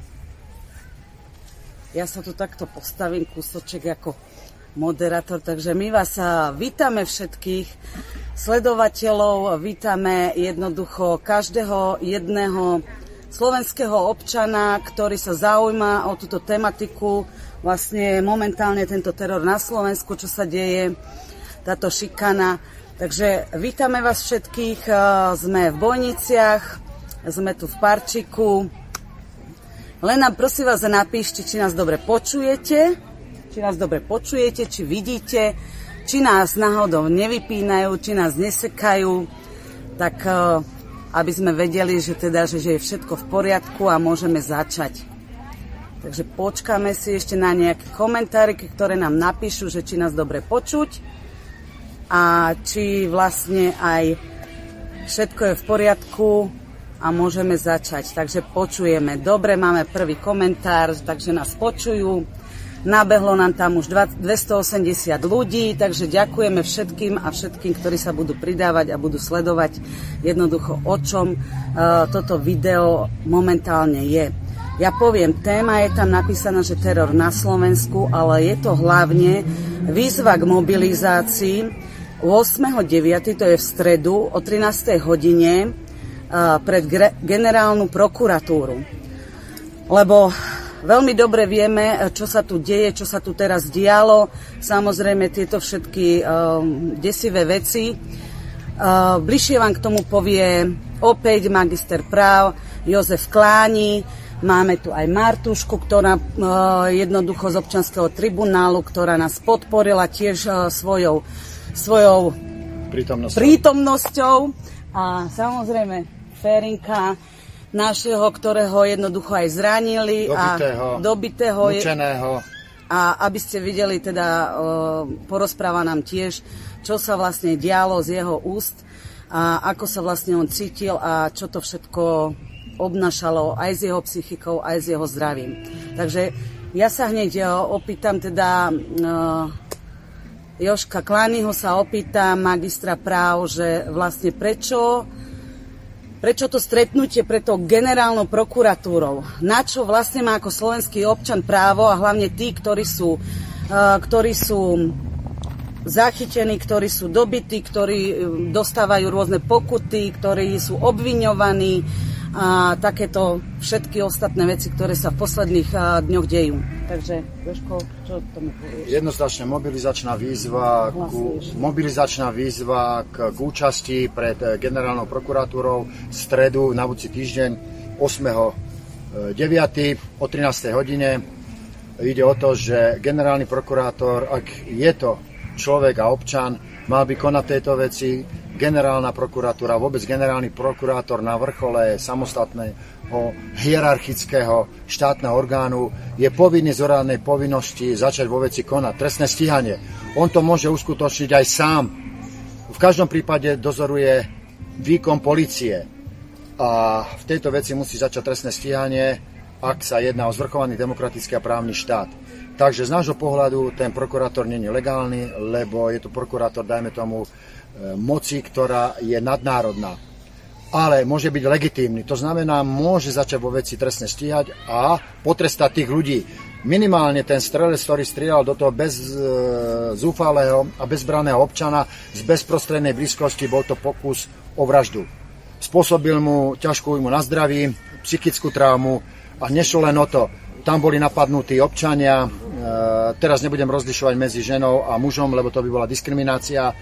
Ja sa tu takto postavím kúsoček ako moderátor, takže my vás vítame všetkých sledovateľov, vítame jednoducho každého jedného slovenského občana, ktorý sa zaujíma o túto tematiku, vlastne momentálne tento teror na Slovensku, čo sa deje, táto šikana. Takže vítame vás všetkých, sme v Bojniciach, sme tu v Parčiku. Len nám prosím vás napíšte, či nás dobre počujete, či nás dobre počujete, či vidíte, či nás náhodou nevypínajú, či nás nesekajú, tak aby sme vedeli, že teda, že, že je všetko v poriadku a môžeme začať. Takže počkáme si ešte na nejaké komentáriky, ktoré nám napíšu, že či nás dobre počuť a či vlastne aj všetko je v poriadku a môžeme začať. Takže počujeme. Dobre, máme prvý komentár, takže nás počujú. Nabehlo nám tam už dvestoosemdesiat ľudí, takže ďakujeme všetkým a všetkým, ktorí sa budú pridávať a budú sledovať jednoducho, o čom uh, toto video momentálne je. Ja poviem, téma je tam napísaná, že teror na Slovensku, ale je to hlavne výzva k mobilizácii ôsmeho deviateho to je v stredu o trinástej hodine uh, pred gre- generálnu prokuratúru. Lebo veľmi dobre vieme, čo sa tu deje, čo sa tu teraz dialo. Samozrejme, tieto všetky uh, desivé veci. Uh, bližšie vám k tomu povie opäť magister práv Jozef Kláni. Máme tu aj Martušku, ktorá uh, jednoducho z občianskeho tribunálu, ktorá nás podporila tiež uh, svojou, svojou prítomnosťou. prítomnosťou. A samozrejme Ferinka, našeho, ktorého jednoducho aj zranili dobitého, a dobitého, mučeného. A aby ste videli, teda o, porozpráva nám tiež, čo sa vlastne dialo z jeho úst a ako sa vlastne on cítil a čo to všetko obnašalo aj s jeho psychikou, aj s jeho zdravím. Takže ja sa hneď opýtam teda o, Jožka Klányho sa opýtam, magistra práv, že vlastne prečo Prečo to stretnutie pred tou generálnou prokuratúrou? Na čo vlastne má ako slovenský občan právo a hlavne tí, ktorí sú, uh, ktorí sú zachytení, ktorí sú dobití, ktorí dostávajú rôzne pokuty, ktorí sú obviňovaní a takéto všetky ostatné veci, ktoré sa v posledných uh, dňoch dejú. Takže, Jožko, čo tomu povieš? Jednoznačne mobilizačná výzva, ku, mobilizačná výzva k, k účasti pred generálnou prokuratúrou v stredu na budúci týždeň ôsmeho deviateho o trinástej hodine. Ide o to, že generálny prokurátor, ak je to človek a občan, mal by konať tejto veci. Generálna prokuratúra, vôbec generálny prokurátor na vrchole samostatného hierarchického štátneho orgánu je povinný z orálnej povinnosti začať vo veci konať trestné stíhanie. On to môže uskutočniť aj sám. V každom prípade dozoruje výkon polície a v tejto veci musí začať trestné stíhanie, ak sa jedná o zvrchovaný demokratický a právny štát. Takže z nášho pohľadu ten prokurátor nie je legálny, lebo je to prokurátor, dajme tomu, moci, ktorá je nadnárodná. Ale môže byť legitímny. To znamená, môže začať vo veci trestne stíhať a potrestať tých ľudí. Minimálne ten strelec, ktorý strieľal do toho bez e, zúfalého a bezbranného občana z bezprostrednej blízkosti, bol to pokus o vraždu. Spôsobil mu ťažkú újmu na zdraví, psychickú traumu a nešlo len o to. Tam boli napadnutí občania. E, teraz nebudem rozlišovať medzi ženou a mužom, lebo to by bola diskriminácia.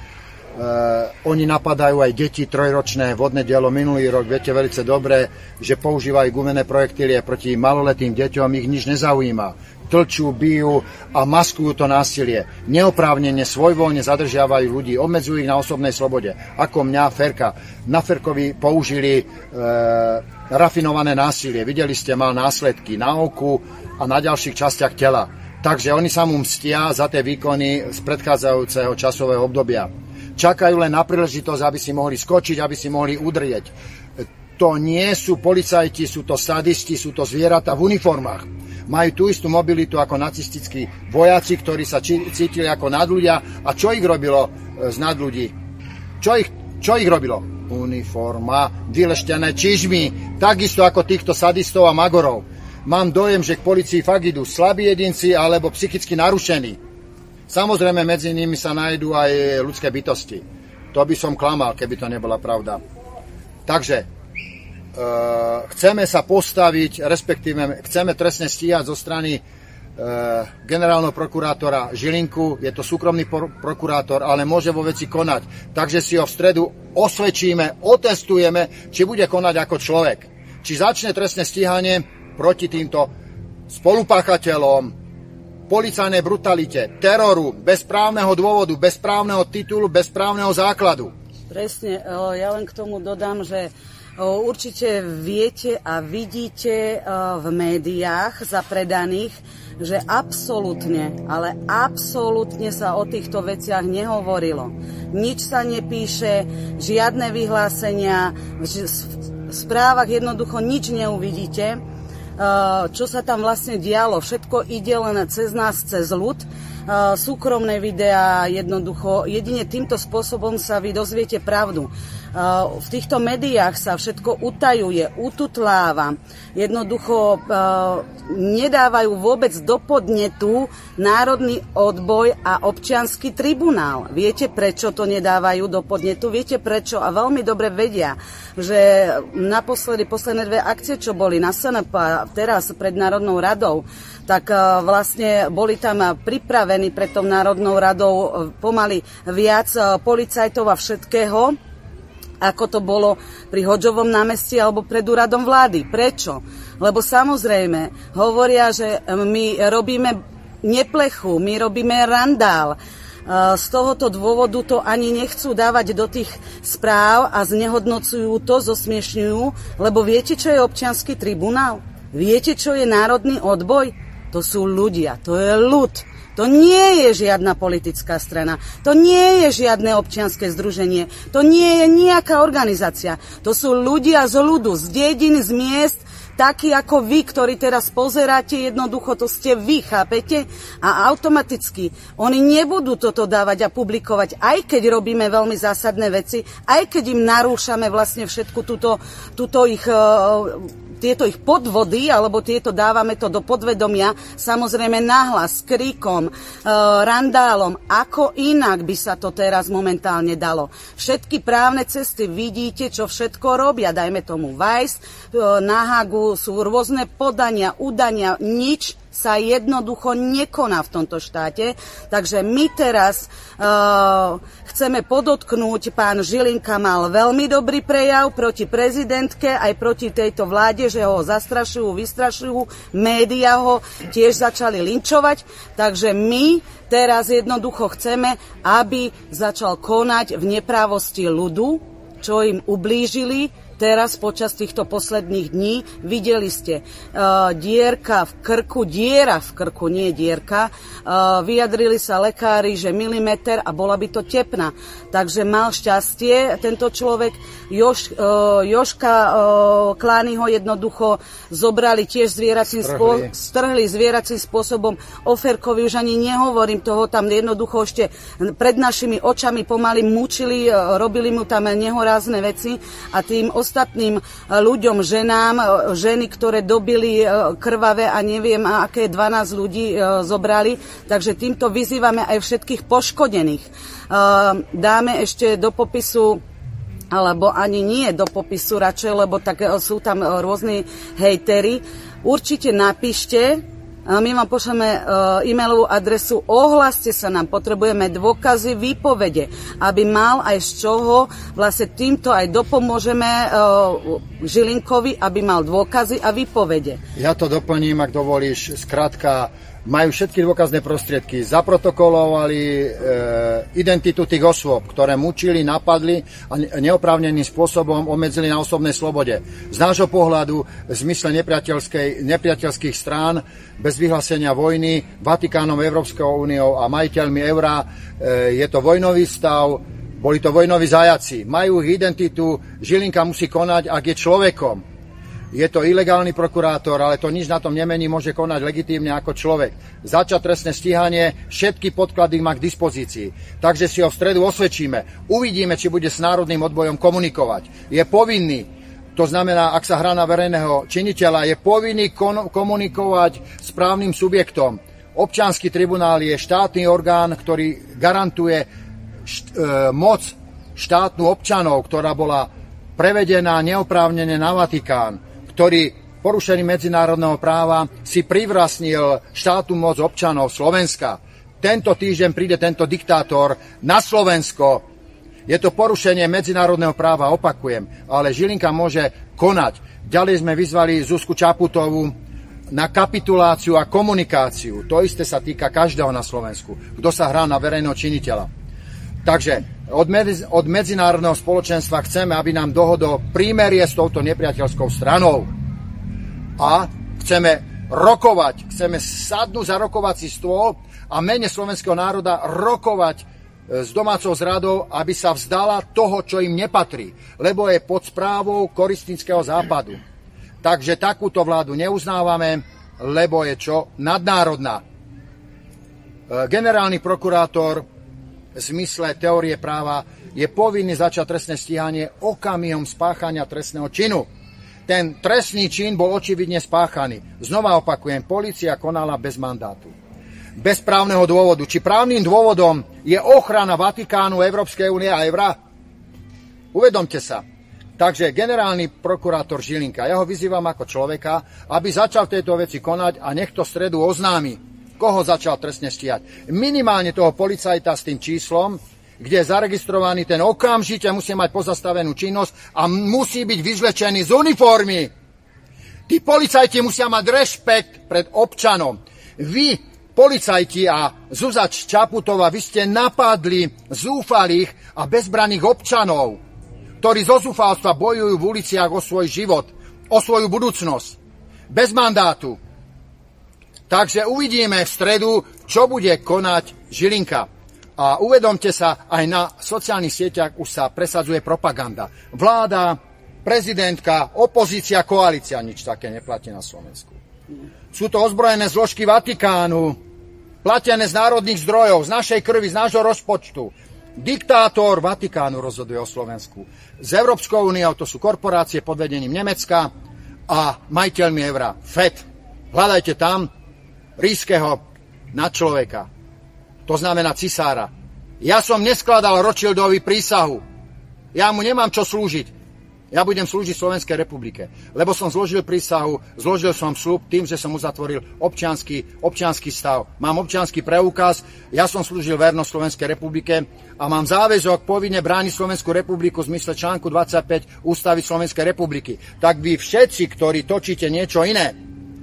oni napadajú aj deti trojročné, vodné dielo minulý rok, viete veľmi dobre, že používajú gumené projektílie proti maloletým deťom, ich nič nezaujíma. Tlčú, bijú a maskujú to násilie. Neoprávnene, svojvoľne zadržiavajú ľudí, obmedzujú ich na osobnej slobode. Ako mňa, Ferka. Na Ferkovi použili e, rafinované násilie. Videli ste, mal následky na oku a na ďalších častiach tela. Takže oni sa mu mstia za tie výkony z predchádzajúceho časového obdobia. Čakajú len na príležitosť, aby si mohli skočiť, aby si mohli udrieť. To nie sú policajti, sú to sadisti, sú to zvieratá v uniformách. Majú tú istú mobilitu ako nacistickí vojaci, ktorí sa či, cítili ako nadľudia. A čo ich robilo z nadľudí? Čo ich, čo ich robilo? Uniforma, vyleštené čižmy, takisto ako týchto sadistov a magorov. Mám dojem, že k policii fakt idú slabí jedinci alebo psychicky narušení. Samozrejme, medzi nimi sa nájdú aj ľudské bytosti. To by som klamal, keby to nebola pravda. Takže, e, chceme sa postaviť, respektíve chceme trestne stíhať zo strany e, generálneho prokurátora Žilinku. Je to súkromný por- prokurátor, ale môže vo veci konať. Takže si ho v stredu osvedčíme, otestujeme, či bude konať ako človek. Či začne trestné stíhanie proti týmto spolupáchateľom, policajnej brutalite, teroru, bez právneho dôvodu, bez právneho titulu, bez právneho základu. Presne, ja len k tomu dodám, že určite viete a vidíte v médiách zapredaných, že absolútne, ale absolútne sa o týchto veciach nehovorilo. Nič sa nepíše, žiadne vyhlásenia, v správach jednoducho nič neuvidíte. Čo sa tam vlastne dialo. Všetko ide len cez nás, cez ľud. Súkromné videá, jednoducho, jedine týmto spôsobom sa vy dozviete pravdu. V týchto médiách sa všetko utajuje, ututláva. Jednoducho nedávajú vôbec do podnetu národný odboj a občiansky tribunál. Viete, prečo to nedávajú do podnetu? Viete, prečo? A veľmi dobre vedia, že naposledy, posledné dve akcie, čo boli na es en pé teraz pred Národnou radou, tak vlastne boli tam pripravení pred tou Národnou radou pomaly viac policajtov a všetkého, ako to bolo pri Hodžovom námestí alebo pred úradom vlády. Prečo? Lebo samozrejme hovoria, že my robíme neplechu, my robíme randál. Z tohoto dôvodu to ani nechcú dávať do tých správ a znehodnocujú to, zosmiešňujú, lebo viete, čo je občiansky tribunál? Viete, čo je národný odboj? To sú ľudia, to je ľud. To nie je žiadna politická strana, to nie je žiadne občianske združenie, to nie je nejaká organizácia. To sú ľudia z ľudu, z dedín, z miest, takí ako vy, ktorí teraz pozeráte, jednoducho to ste vy, chápete? A automaticky oni nebudú toto dávať a publikovať, aj keď robíme veľmi zásadné veci, aj keď im narúšame vlastne všetku túto, túto ich... tieto ich podvody, alebo tieto dávame to do podvedomia, samozrejme nahlas, kríkom, e, randálom, ako inak by sa to teraz momentálne dalo. Všetky právne cesty vidíte, čo všetko robia, dajme tomu Vice, e, na Hagu sú rôzne podania, udania, nič sa jednoducho nekoná v tomto štáte. Takže my teraz uh, chceme podotknúť, pán Žilinka mal veľmi dobrý prejav proti prezidentke, aj proti tejto vláde, že ho zastrašujú, vystrašujú, médiá ho tiež začali linčovať. Takže my teraz jednoducho chceme, aby začal konať v neprávosti ľudu, čo im ublížili. Teraz počas týchto posledných dní videli ste uh, dierka v krku, diera v krku, nie dierka. Uh, vyjadrili sa lekári, že milimeter a bola by to tepna. Takže mal šťastie tento človek. Jož, uh, Jožka uh, Klányho jednoducho zobrali tiež zvieracím spôsobom, strhli zvieracím spôsobom. O Ferkovi už ani nehovorím, toho tam jednoducho ešte pred našimi očami pomaly mučili, uh, robili mu tam nehorázne veci a tým ostatným ľuďom, ženám, ženy, ktoré dobili krvavé a neviem, aké dvanásť ľudí zobrali. Takže týmto vyzývame aj všetkých poškodených. Dáme ešte do popisu, alebo ani nie do popisu radšej, lebo tak sú tam rôzni hejteri. Určite napíšte My vám pošleme e-mailovú adresu, ohláste sa nám, potrebujeme dôkazy, výpovede, aby mal aj z čoho, vlastne týmto aj dopomôžeme e, Žilinkovi, aby mal dôkazy a výpovede. Ja to doplním, ak dovolíš, skrátka, majú všetky dôkazné prostriedky, zaprotokolovali e, identitu tých osôb, ktoré mučili, napadli a neoprávneným spôsobom obmedzili na osobnej slobode. Z nášho pohľadu, v zmysle nepriateľských strán, bez vyhlásenia vojny, Vatikánom, Európskou úniou a majiteľmi eura, e, je to vojnový stav, boli to vojnoví zajaci. Majú ich identitu, Žilinka musí konať, ak je človekom. Je to ilegálny prokurátor, ale to nič na tom nemení, môže konať legitímne ako človek. Začať trestné stíhanie, všetky podklady má k dispozícii. Takže si ho v stredu osvedčíme. Uvidíme, či bude s Národným odbojom komunikovať. Je povinný, to znamená, ak sa hrá na verejného činiteľa, je povinný kon- komunikovať s právnym subjektom. Občiansky tribunál je štátny orgán, ktorý garantuje št- e, moc štátnu občanov, ktorá bola prevedená neoprávnene na Vatikán, ktorý porušením medzinárodného práva si privlastnil štátnu moc občanov Slovenska. Tento týždeň príde tento diktátor na Slovensko. Je to porušenie medzinárodného práva, opakujem, ale Žilinka môže konať. Ďalej sme vyzvali Zuzku Čaputovú na kapituláciu a komunikáciu. To isté sa týka každého na Slovensku, kto sa hrá na verejného činiteľa. Takže od, medzi, od medzinárodného spoločenstva chceme, aby nám dohodol prímerie s touto nepriateľskou stranou. A chceme rokovať, chceme sadnúť za rokovací stôl a mene slovenského národa rokovať s domácou zradou, aby sa vzdala toho, čo im nepatrí, lebo je pod správou koristnického západu. Takže takúto vládu neuznávame, lebo je čo? Nadnárodná. Generálny prokurátor v zmysle teórie práva je povinný začať trestné stíhanie okamihom spáchania trestného činu. Ten trestný čin bol očividne spáchaný. Znova opakujem, polícia konala bez mandátu. Bez právneho dôvodu. Či právnym dôvodom je ochrana Vatikánu, Európskej únie a eura? Uvedomte sa. Takže generálny prokurátor Žilinka, ja ho vyzývam ako človeka, aby začal v tejto veci konať a nech to v stredu oznámi. Koho začal trestne stíhať? Minimálne toho policajta s tým číslom, kde je zaregistrovaný, ten okamžite musí mať pozastavenú činnosť a musí byť vyzlečený z uniformy. Tí policajti musia mať rešpekt pred občanom. Vy, policajti a Zuzá Čaputová, vy ste napadli zúfalých a bezbranných občanov, ktorí zo zúfalstva bojujú v uliciach o svoj život, o svoju budúcnosť. Bez mandátu. Takže uvidíme v stredu, čo bude konať Žilinka. A uvedomte sa, aj na sociálnych sieťach už sa presadzuje propaganda. Vláda, prezidentka, opozícia, koalícia, nič také neplatí na Slovensku. Sú to ozbrojené zložky Vatikánu, platené z národných zdrojov, z našej krvi, z nášho rozpočtu. Diktátor Vatikánu rozhoduje o Slovensku. Z Európskou úniou to sú korporácie pod vedením Nemecka a majiteľmi eura Fed. Hľadajte tam rískeho na človeka. To znamená cisára. Ja som neskladal Rothschildovi prísahu. Ja mu nemám čo slúžiť. Ja budem slúžiť Slovenskej republike. Lebo som zložil prísahu, zložil som sľub tým, že som uzatvoril občiansky, občiansky stav. Mám občiansky preukaz, ja som slúžil vernosť Slovenskej republike a mám záväzok povinne brániť Slovenskú republiku v zmysle článku dvadsaťpäť Ústavy Slovenskej republiky. Tak vy všetci, ktorí točíte niečo iné,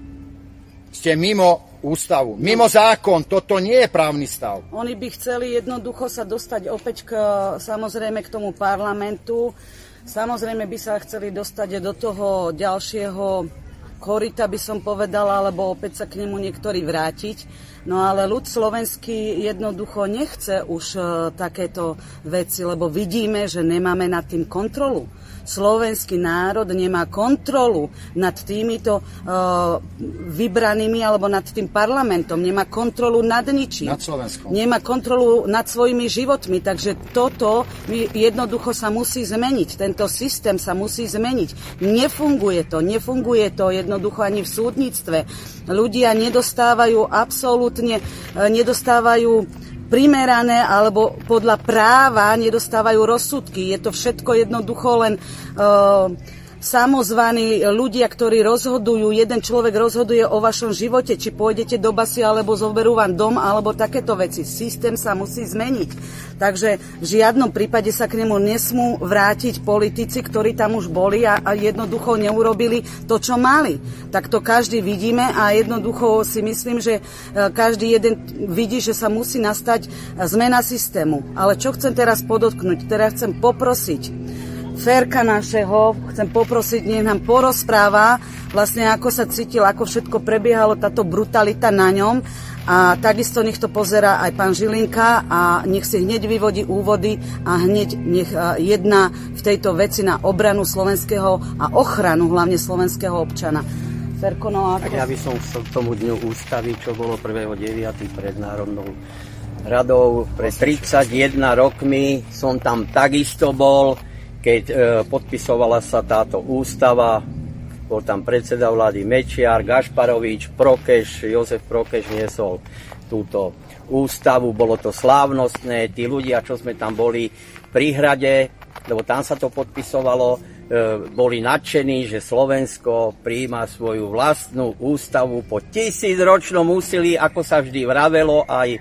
ste mimo ústavu. Mimo zákon, toto nie je právny stav. Oni by chceli jednoducho sa dostať opäť k, samozrejme k tomu parlamentu. Samozrejme by sa chceli dostať do toho ďalšieho koryta, by som povedala, alebo opäť sa k nemu niektorí vrátiť. No ale ľud slovenský jednoducho nechce už uh, takéto veci, lebo vidíme, že nemáme nad tým kontrolu. Slovenský národ nemá kontrolu nad týmito uh, vybranými alebo nad tým parlamentom, nemá kontrolu nad ničím. Nad Slovenskom. Nemá kontrolu nad svojimi životmi, takže toto jednoducho sa musí zmeniť. Tento systém sa musí zmeniť. Nefunguje to, nefunguje to jednoducho ani v súdnictve. Ľudia nedostávajú absolútne, nedostávajú primerané alebo podľa práva nedostávajú rozsudky. Je to všetko jednoducho len uh, samozvaní ľudia, ktorí rozhodujú, jeden človek rozhoduje o vašom živote, či pôjdete do basy, alebo zoberú vám dom, alebo takéto veci. Systém sa musí zmeniť. Takže v žiadnom prípade sa k nemu nesmú vrátiť politici, ktorí tam už boli a, a jednoducho neurobili to, čo mali. Tak to každý vidíme a jednoducho si myslím, že každý jeden vidí, že sa musí nastať zmena systému. Ale čo chcem teraz podotknúť? Teraz chcem poprosiť Ferka našeho, chcem poprosiť, nech nám porozpráva vlastne, ako sa cítil, ako všetko prebiehalo, táto brutalita na ňom. A takisto nech to pozerá aj pán Žilinka a nech si hneď vyvodí úvody a hneď nech jedná v tejto veci na obranu slovenského a ochranu hlavne slovenského občana. Ferko, no ako... Ja by som chcel k tomu dňu ústavy, čo bolo prvého deviateho pred Národnou radou. Pred tridsaťjeden rokmi som tam takisto bol, keď e, podpisovala sa táto ústava. Bol tam predseda vlády Mečiar, Gašparovič, Prokeš, Jozef Prokeš niesol túto ústavu. Bolo to slávnostné. Tí ľudia, čo sme tam boli pri hrade, lebo tam sa to podpisovalo, e, boli nadšení, že Slovensko prijíma svoju vlastnú ústavu po tisícročnom úsilí, ako sa vždy vravelo, aj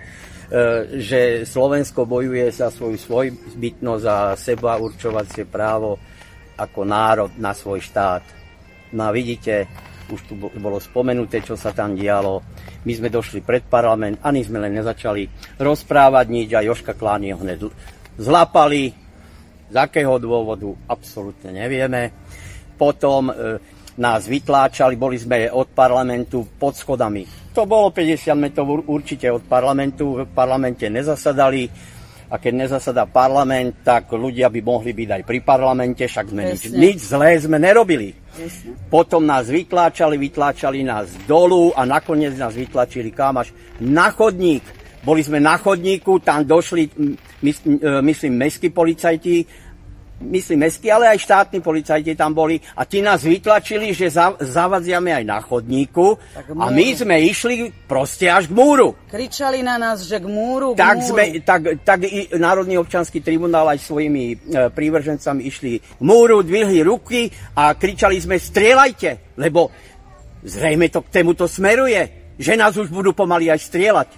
že Slovensko bojuje za svoju svojbytnosť a seba určovacie právo ako národ na svoj štát. No a vidíte, už tu bolo spomenuté, čo sa tam dialo. My sme došli pred parlament, ani sme len nezačali rozprávať nič a Jožka Kláni ho hned zlapali. Z akého dôvodu? Absolútne nevieme. Potom e, nás vytláčali, boli sme od parlamentu pod schodami. To bolo päťdesiat metrov určite od parlamentu, v parlamente nezasadali a keď nezasadá parlament, tak ľudia by mohli byť aj pri parlamente, však sme nič, nič zlé sme nerobili. Jasne. Potom nás vytláčali, vytláčali nás dolu a nakoniec nás vytlačili kam až na chodník. Boli sme na chodníku, tam došli, myslím, mestskí policajti, myslím mestskí, ale aj štátni policajti tam boli a tí nás vytlačili, že zavadziame aj na chodníku a my sme išli proste až k múru. Kričali na nás, že k múru, k tak múru. Sme, tak, tak i Národný občiansky tribunál aj svojimi e, prívržencami išli k múru, dvihli ruky a kričali sme strieľajte, lebo zrejme to k tomuto smeruje, že nás už budú pomaly aj strieľať.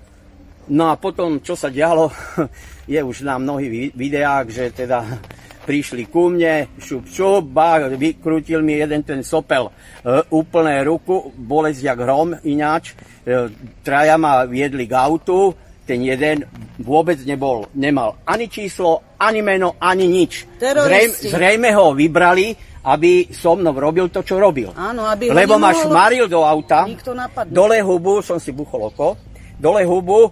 No a potom, čo sa dialo, je už na mnohých videách, že teda prišli ku mne, šup, šup, bá, vykrútil mi jeden ten sopel e, úplne ruku, bolesť jak hrom ináč. E, traja ma viedli k autu, ten jeden vôbec nebol, nemal ani číslo, ani meno, ani nič. Zrejme, zrejme ho vybrali, aby so mnou robil to, čo robil. Áno, aby lebo ma šmaril do auta, dole hubu, som si buchol oko, dole hubu,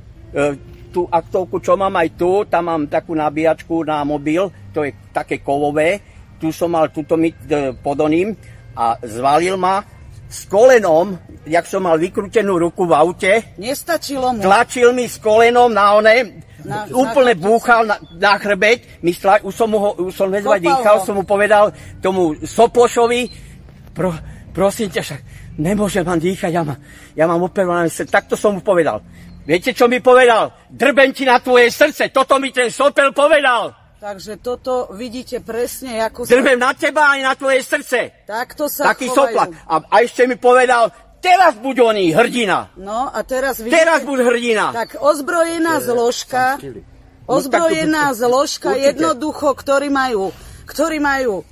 e, tú aktovku, čo mám aj tu, tam mám takú nabíjačku na mobil, to je také kovové, tu som mal túto myť pod oným a zvalil ma s kolenom, jak som mal vykrútenú ruku v aute. Nestačilo mu. Tlačil mi s kolenom na one, na, úplne búchal na, na chrbet, my stla, už som, ho, už som ledva dýchal, som mu povedal tomu Soplošovi, pro, prosím ťa, však nemôžem vám dýchať, ja, má, ja mám operované srdce, takto som mu povedal. Viete, čo mi povedal? Drbem ti na tvoje srdce. Toto mi ten sopel povedal. Takže toto vidíte presne, ako sa... Drbem na teba aj na tvoje srdce. Takto sa Taký chovajú. soplak. A, a ešte mi povedal, teraz buď oný hrdina. No a teraz vidíte... Teraz buď hrdina. Tak ozbrojená je, zložka, ozbrojená no, zložka určite. Jednoducho, ktorí majú, ktorí majú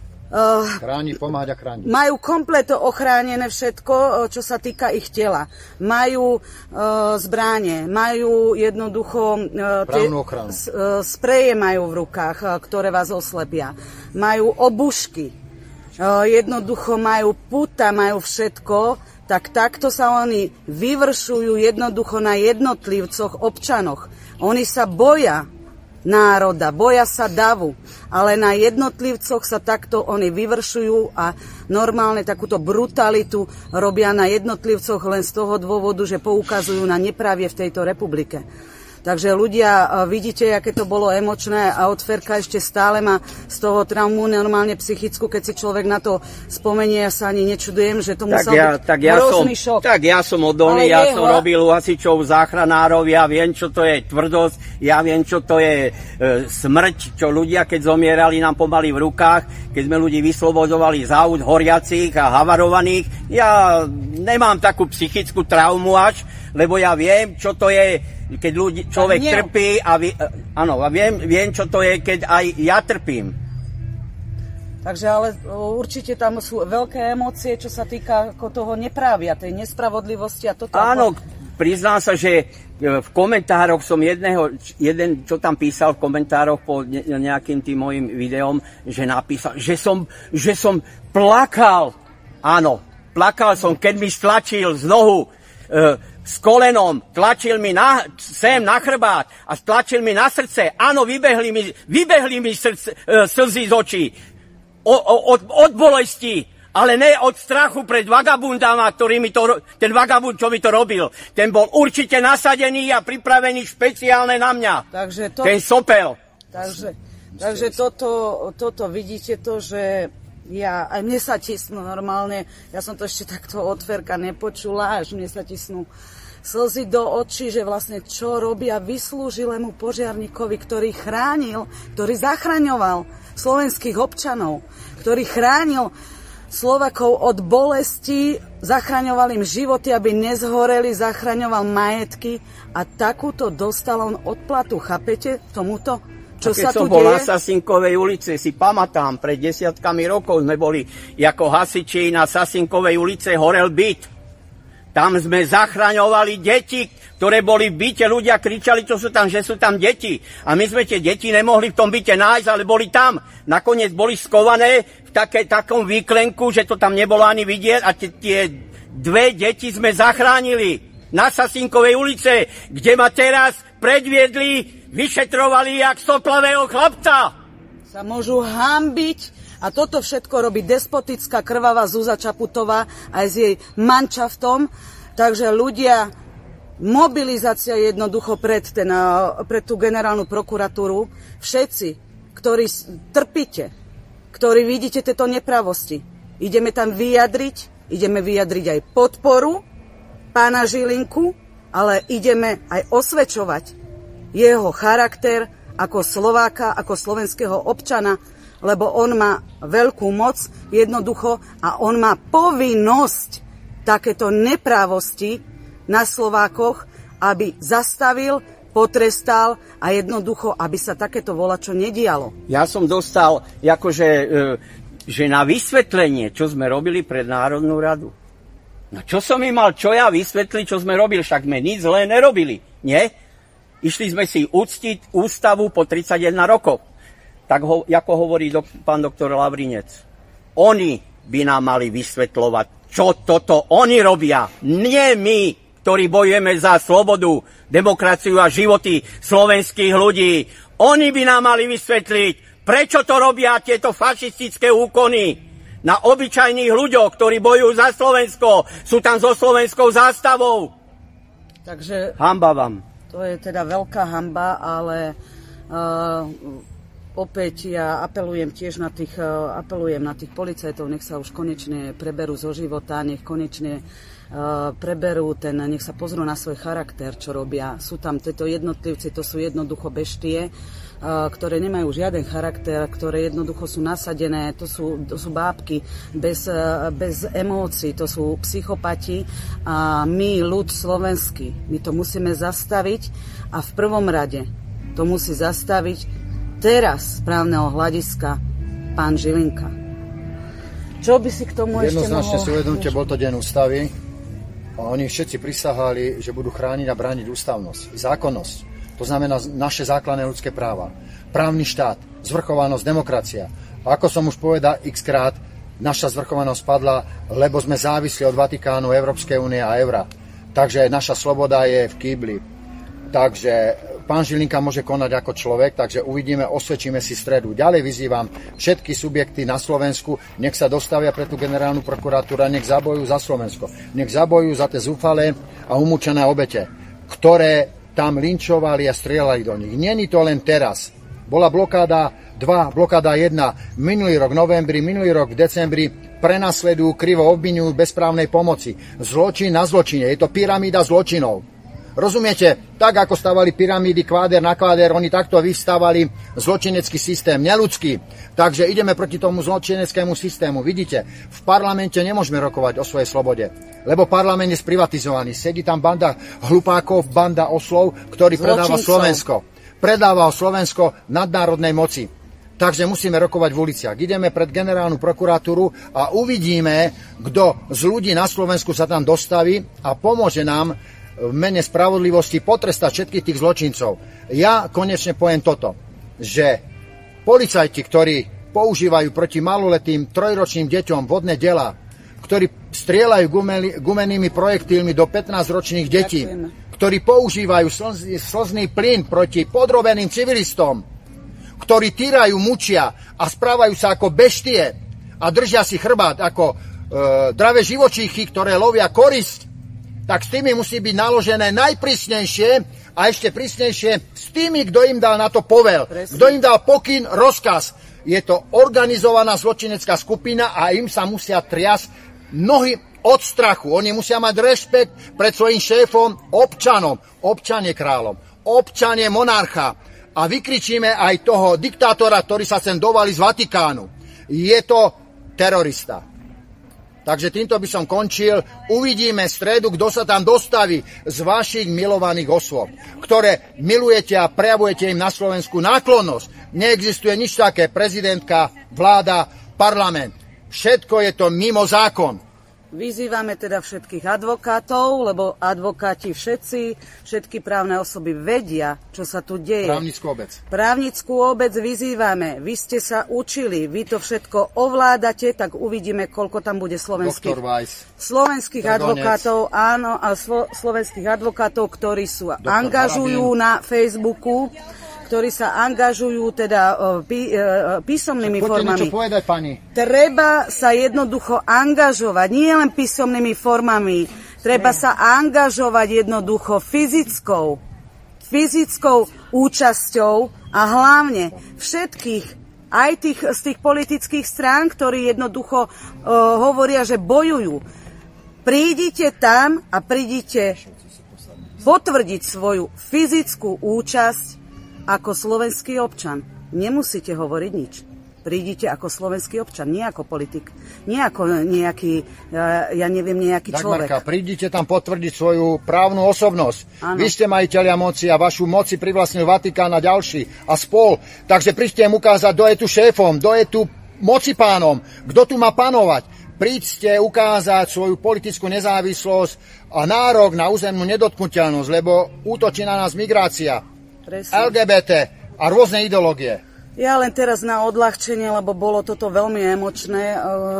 Uh, Chráni, pomáhať a chrániť. Majú komplet ochránené všetko, čo sa týka ich tela. Majú uh, zbráne, majú jednoducho uh, tie, uh, spreje majú v rukách, uh, ktoré vás oslepia. Majú obušky, uh, jednoducho majú puta, majú všetko. Tak takto sa oni vyvršujú jednoducho na jednotlivcoch, občanoch. Oni sa boja národa, boja sa davu, ale na jednotlivcoch sa takto oni vyvršujú a normálne takúto brutalitu robia na jednotlivcoch len z toho dôvodu, že poukazujú na nepravie v tejto republike. Takže ľudia, vidíte, aké to bolo emočné a Otferka ešte stále má z toho traumu normálne psychickú, keď si človek na to spomenie, ja sa ani nečudujem, že to tak musel ja, byť tak ja hrozný som, šok. Tak ja som odolný, ja jeho... som robil u hasičov, záchranárov, ja viem, čo to je tvrdosť, ja viem, čo to je e, smrť, čo ľudia, keď zomierali, nám pomaly v rukách, keď sme ľudí vyslobodovali z aut horiacich a havarovaných. Ja nemám takú psychickú traumu až, lebo ja viem, čo to je, keď ľudí, človek trpí a vy, áno, a viem, viem, čo to je, keď aj ja trpím. Takže ale určite tam sú veľké emócie, čo sa týka ako toho neprávia, tej nespravodlivosti a toto. Áno, ako... priznám sa, že v komentároch som jedného, jeden, čo tam písal v komentároch po nejakým tým mojim videom, že napísal, že som, že som plakal. Áno, plakal som, keď mi stlačil z nohu e, s kolenom, tlačil mi na, sem na chrbát a stlačil mi na srdce. Áno, vybehli mi, vybehli mi srdce, e, slzy z očí. O, o, od, od bolesti, ale ne od strachu pred vagabundama, ktorý mi to, ten vagabund, čo mi to robil. Ten bol určite nasadený a pripravený špeciálne na mňa. Takže to, ten sopel. Takže, takže toto, toto vidíte to, že ja, aj mne sa tisnú normálne, ja som to ešte takto od Ferka nepočula, až mne sa tisnú slzy do očí, že vlastne čo robia vyslúžilému požiarníkovi, ktorý chránil, ktorý zachraňoval slovenských občanov, ktorý chránil Slovakov od bolesti, zachraňoval im životy, aby nezhoreli, zachraňoval majetky a takúto dostal on odplatu, chápete tomuto? Čo sa tu deje? Keď som bol na Sasinkovej ulici, si pamätám, pred desiatkami rokov sme boli ako hasiči na Sasinkovej ulice, horel byt. Tam sme zachraňovali deti, ktoré boli v byte, ľudia kričali, čo sú tam, že sú tam deti. A my sme tie deti nemohli v tom byte nájsť, ale boli tam. Nakoniec boli skované v také, takom výklenku, že to tam nebolo ani vidieť a tie, tie dve deti sme zachránili na Sasinkovej ulice, kde ma teraz predviedli, vyšetrovali jak soplavého chlapca. Sa môžu hanbiť. A toto všetko robí despotická krvavá Zúza Čaputová aj s jej mančaftom. Takže ľudia, mobilizácia jednoducho pred, ten, pred tú generálnu prokuratúru. Všetci, ktorí trpíte, ktorí vidíte tieto nepravosti, ideme tam vyjadriť, ideme vyjadriť aj podporu pána Žilinku, ale ideme aj osvedčovať jeho charakter ako Slováka, ako slovenského občana, lebo on má veľkú moc jednoducho a on má povinnosť takéto neprávosti na Slovákoch, aby zastavil, potrestal a jednoducho, aby sa takéto volačo nedialo. Ja som dostal akože, že na vysvetlenie, čo sme robili pred Národnú radu. No čo som im mal, čo ja vysvetliť, čo sme robili, však sme nič zlé nerobili, nie? Išli sme si uctiť ústavu po tridsaťjeden rokov. Tak ho, ako hovorí dok, pán doktor Lavrinec. Oni by nám mali vysvetľovať, čo toto oni robia. Nie my, ktorí bojujeme za slobodu, demokraciu a životy slovenských ľudí. Oni by nám mali vysvetliť, prečo to robia tieto fašistické úkony na obyčajných ľuďoch, ktorí bojujú za Slovensko. Sú tam so slovenskou zástavou. Takže hanba vám. To je teda veľká hanba, ale... Uh, Opäť ja apelujem tiež na tých, apelujem na tých policajtov, nech sa už konečne preberú zo života, nech konečne uh, preberú ten, nech sa pozrú na svoj charakter, čo robia. Sú tam tieto jednotlivci, to sú jednoducho beštie, uh, ktoré nemajú žiaden charakter, ktoré jednoducho sú nasadené, to sú, to sú bábky bez, uh, bez emócií, to sú psychopati a my, ľud slovenský, my to musíme zastaviť a v prvom rade to musí zastaviť teraz z právneho hľadiska pán Žilinka. Čo by si k tomu ešte mohol... Jednoznačne si uvedomte, bol to deň ústavy a oni všetci prisahali, že budú chrániť a brániť ústavnosť, zákonnosť. To znamená naše základné ľudské práva. Právny štát, zvrchovanosť, demokracia. A ako som už povedal x-krát, naša zvrchovanosť padla, lebo sme závisli od Vatikánu, Európskej únie a eura. Takže naša sloboda je v kýbli. Takže pán Žilinka môže konať ako človek, takže uvidíme, osvedčíme si stredu. Ďalej vyzývam všetky subjekty na Slovensku, nech sa dostavia pre tú generálnu prokuratúru a nech zabojujú za Slovensko. Nech zabojujú za tie zúfalé a umúčené obete, ktoré tam linčovali a strieľali do nich. Není to len teraz. Bola blokáda dva, blokáda jedna, minulý rok v novembri, minulý rok v decembri, prenasledujú, krivo obviňujú bezprávnej pomoci. Zločin na zločine, je to pyramída zločinov. Rozumiete? Tak ako stavali pyramídy kváder na kváder, oni takto vystavali zločinecký systém, neľudský. Takže ideme proti tomu zločineckému systému. Vidíte, v parlamente nemôžeme rokovať o svojej slobode, lebo parlament je sprivatizovaný. Sedí tam banda hlupákov, banda oslov, ktorí predáva Slovensko. Predáva Slovensko nadnárodnej moci. Takže musíme rokovať v uliciach. Ideme pred generálnu prokuratúru a uvidíme, kto z ľudí na Slovensku sa tam dostaví a pomôže nám v mene spravodlivosti potrestať všetkých tých zločincov. Ja konečne poviem toto, že policajti, ktorí používajú proti maloletým trojročným deťom vodné delá, ktorí strieľajú gumenými projektilmi do pätnásťročných detí, ktorí používajú slz, slzný plyn proti podrobeným civilistom, ktorí týrajú, mučia a správajú sa ako beštie a držia si chrbát ako e, dravé živočíchy, ktoré lovia korisť, tak s tými musí byť naložené najprísnejšie a ešte prísnejšie s tými, kto im dal na to povel, kto im dal pokyn, rozkaz. Je to organizovaná zločinecká skupina a im sa musia triasť nohy od strachu. Oni musia mať rešpekt pred svojím šéfom, občanom. Občan je kráľom, občan je monarcha. A vykričíme aj toho diktátora, ktorý sa sem dovalí z Vatikánu. Je to terorista. Takže týmto by som končil. Uvidíme v stredu, kto sa tam dostaví z vašich milovaných osôb, ktoré milujete a prejavujete im na Slovensku náklonnosť. Neexistuje nič také, prezidentka, vláda, parlament. Všetko je to mimo zákon. Vyzývame teda všetkých advokátov, lebo advokáti všetci, všetky právne osoby vedia, čo sa tu deje. Právnickú obec. Právnickú obec vyzývame. Vy ste sa učili, vy to všetko ovládate, tak uvidíme, koľko tam bude slovenských, slovenských advokátov, áno, a slo, slovenských advokátov, ktorí sú Doktor angažujú Harabin. Na Facebooku, ktorí sa angažujú teda pí, písomnými Poďte formami. Niečo povedať, pani. Treba sa jednoducho angažovať, nie len písomnými formami. Treba sa angažovať jednoducho fyzickou, fyzickou účasťou a hlavne všetkých, aj tých, z tých politických strán, ktorí jednoducho uh, hovoria, že bojujú. Prídite tam a prídite potvrdiť svoju fyzickú účasť ako slovenský občan. Nemusíte hovoriť nič. Prídite ako slovenský občan, nie ako politik, nie ako nejaký, ja neviem, nejaký človek. Dagmarka, prídite tam potvrdiť svoju právnu osobnosť. Áno. Vy ste majiteľia moci a vašu moci privlastnil Vatikán a ďalší a spol. Takže príďte im ukázať, kto je tu šéfom, kto je tu mocipánom, kto tu má panovať. Príďte ukázať svoju politickú nezávislosť a nárok na územnú nedotknuteľnosť, lebo útočí na nás migrácia. Presne. el gé bé té a rôzne ideológie. Ja len teraz na odľahčenie, lebo bolo toto veľmi emočné.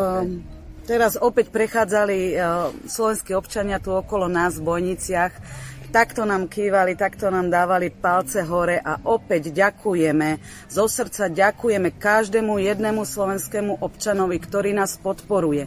Teraz opäť prechádzali slovenskí občania tu okolo nás v Bojniciach. Takto nám kývali, takto nám dávali palce hore a opäť ďakujeme. Zo srdca ďakujeme každému jednému slovenskému občanovi, ktorý nás podporuje,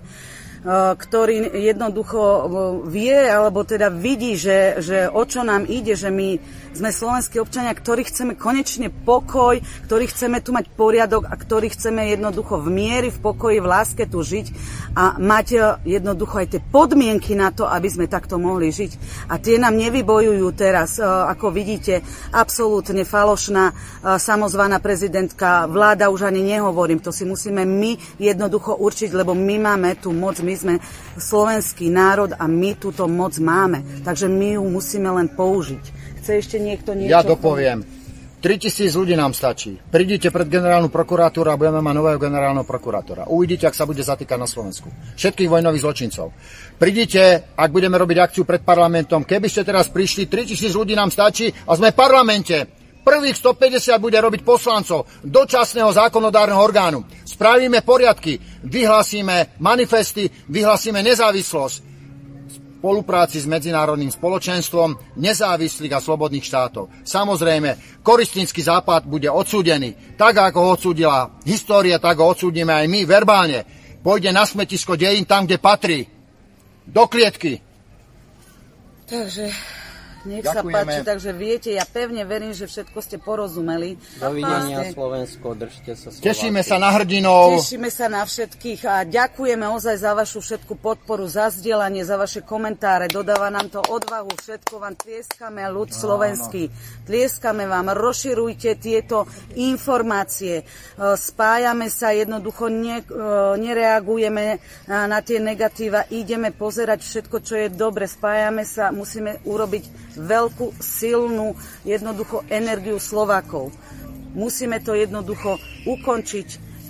ktorý jednoducho vie, alebo teda vidí, že, že o čo nám ide, že my sme slovenskí občania, ktorí chceme konečne pokoj, ktorí chceme tu mať poriadok a ktorí chceme jednoducho v miery, v pokoji, v láske tu žiť a mať jednoducho aj tie podmienky na to, aby sme takto mohli žiť. A tie nám nevybojujú teraz, ako vidíte, absolútne falošná samozvaná prezidentka, vláda už ani nehovorím, to si musíme my jednoducho určiť, lebo my máme tú moc, my sme slovenský národ a my túto moc máme. Takže my ju musíme len použiť. Chce ešte niekto niečo? Ja dopoviem. tritisíc ľudí nám stačí. Prídite pred generálnu prokuratúru a budeme mať nového generálneho prokurátora. Uvidíte, ak sa bude zatýkať na Slovensku. Všetkých vojnových zločincov. Prídite, ak budeme robiť akciu pred parlamentom. Keby ste teraz prišli, tritisíc ľudí nám stačí a sme v parlamente. Prvých stopäťdesiat bude robiť poslancov dočasného zákonodárneho orgánu. Spravíme poriadky, vyhlásime manifesty, vyhlásime nezávislosť. Spolupráci s medzinárodným spoločenstvom nezávislých a slobodných štátov. Samozrejme, koristinský západ bude odsúdený. Tak, ako ho odsúdila história, tak ho odsúdime aj my verbálne. Pôjde na smetisko dejín tam, kde patrí. Do klietky. Takže Nech sa páči, takže viete, ja pevne verím, že všetko ste porozumeli. Dovidenia Slovensko, držte sa Slováci. Tešíme sa na hrdinov. Tešíme sa na všetkých a ďakujeme ozaj za vašu všetku podporu, za zdieľanie, za vaše komentáre. Dodáva nám to odvahu, všetko vám tlieskame, ľud slovenský. Tlieskame vám, rozširujte tieto informácie. Spájame sa, jednoducho ne, nereagujeme na tie negatíva, ideme pozerať všetko, čo je dobre, spájame sa, musíme urobiť veľkú, silnú, jednoducho energiu Slovákov. Musíme to jednoducho ukončiť,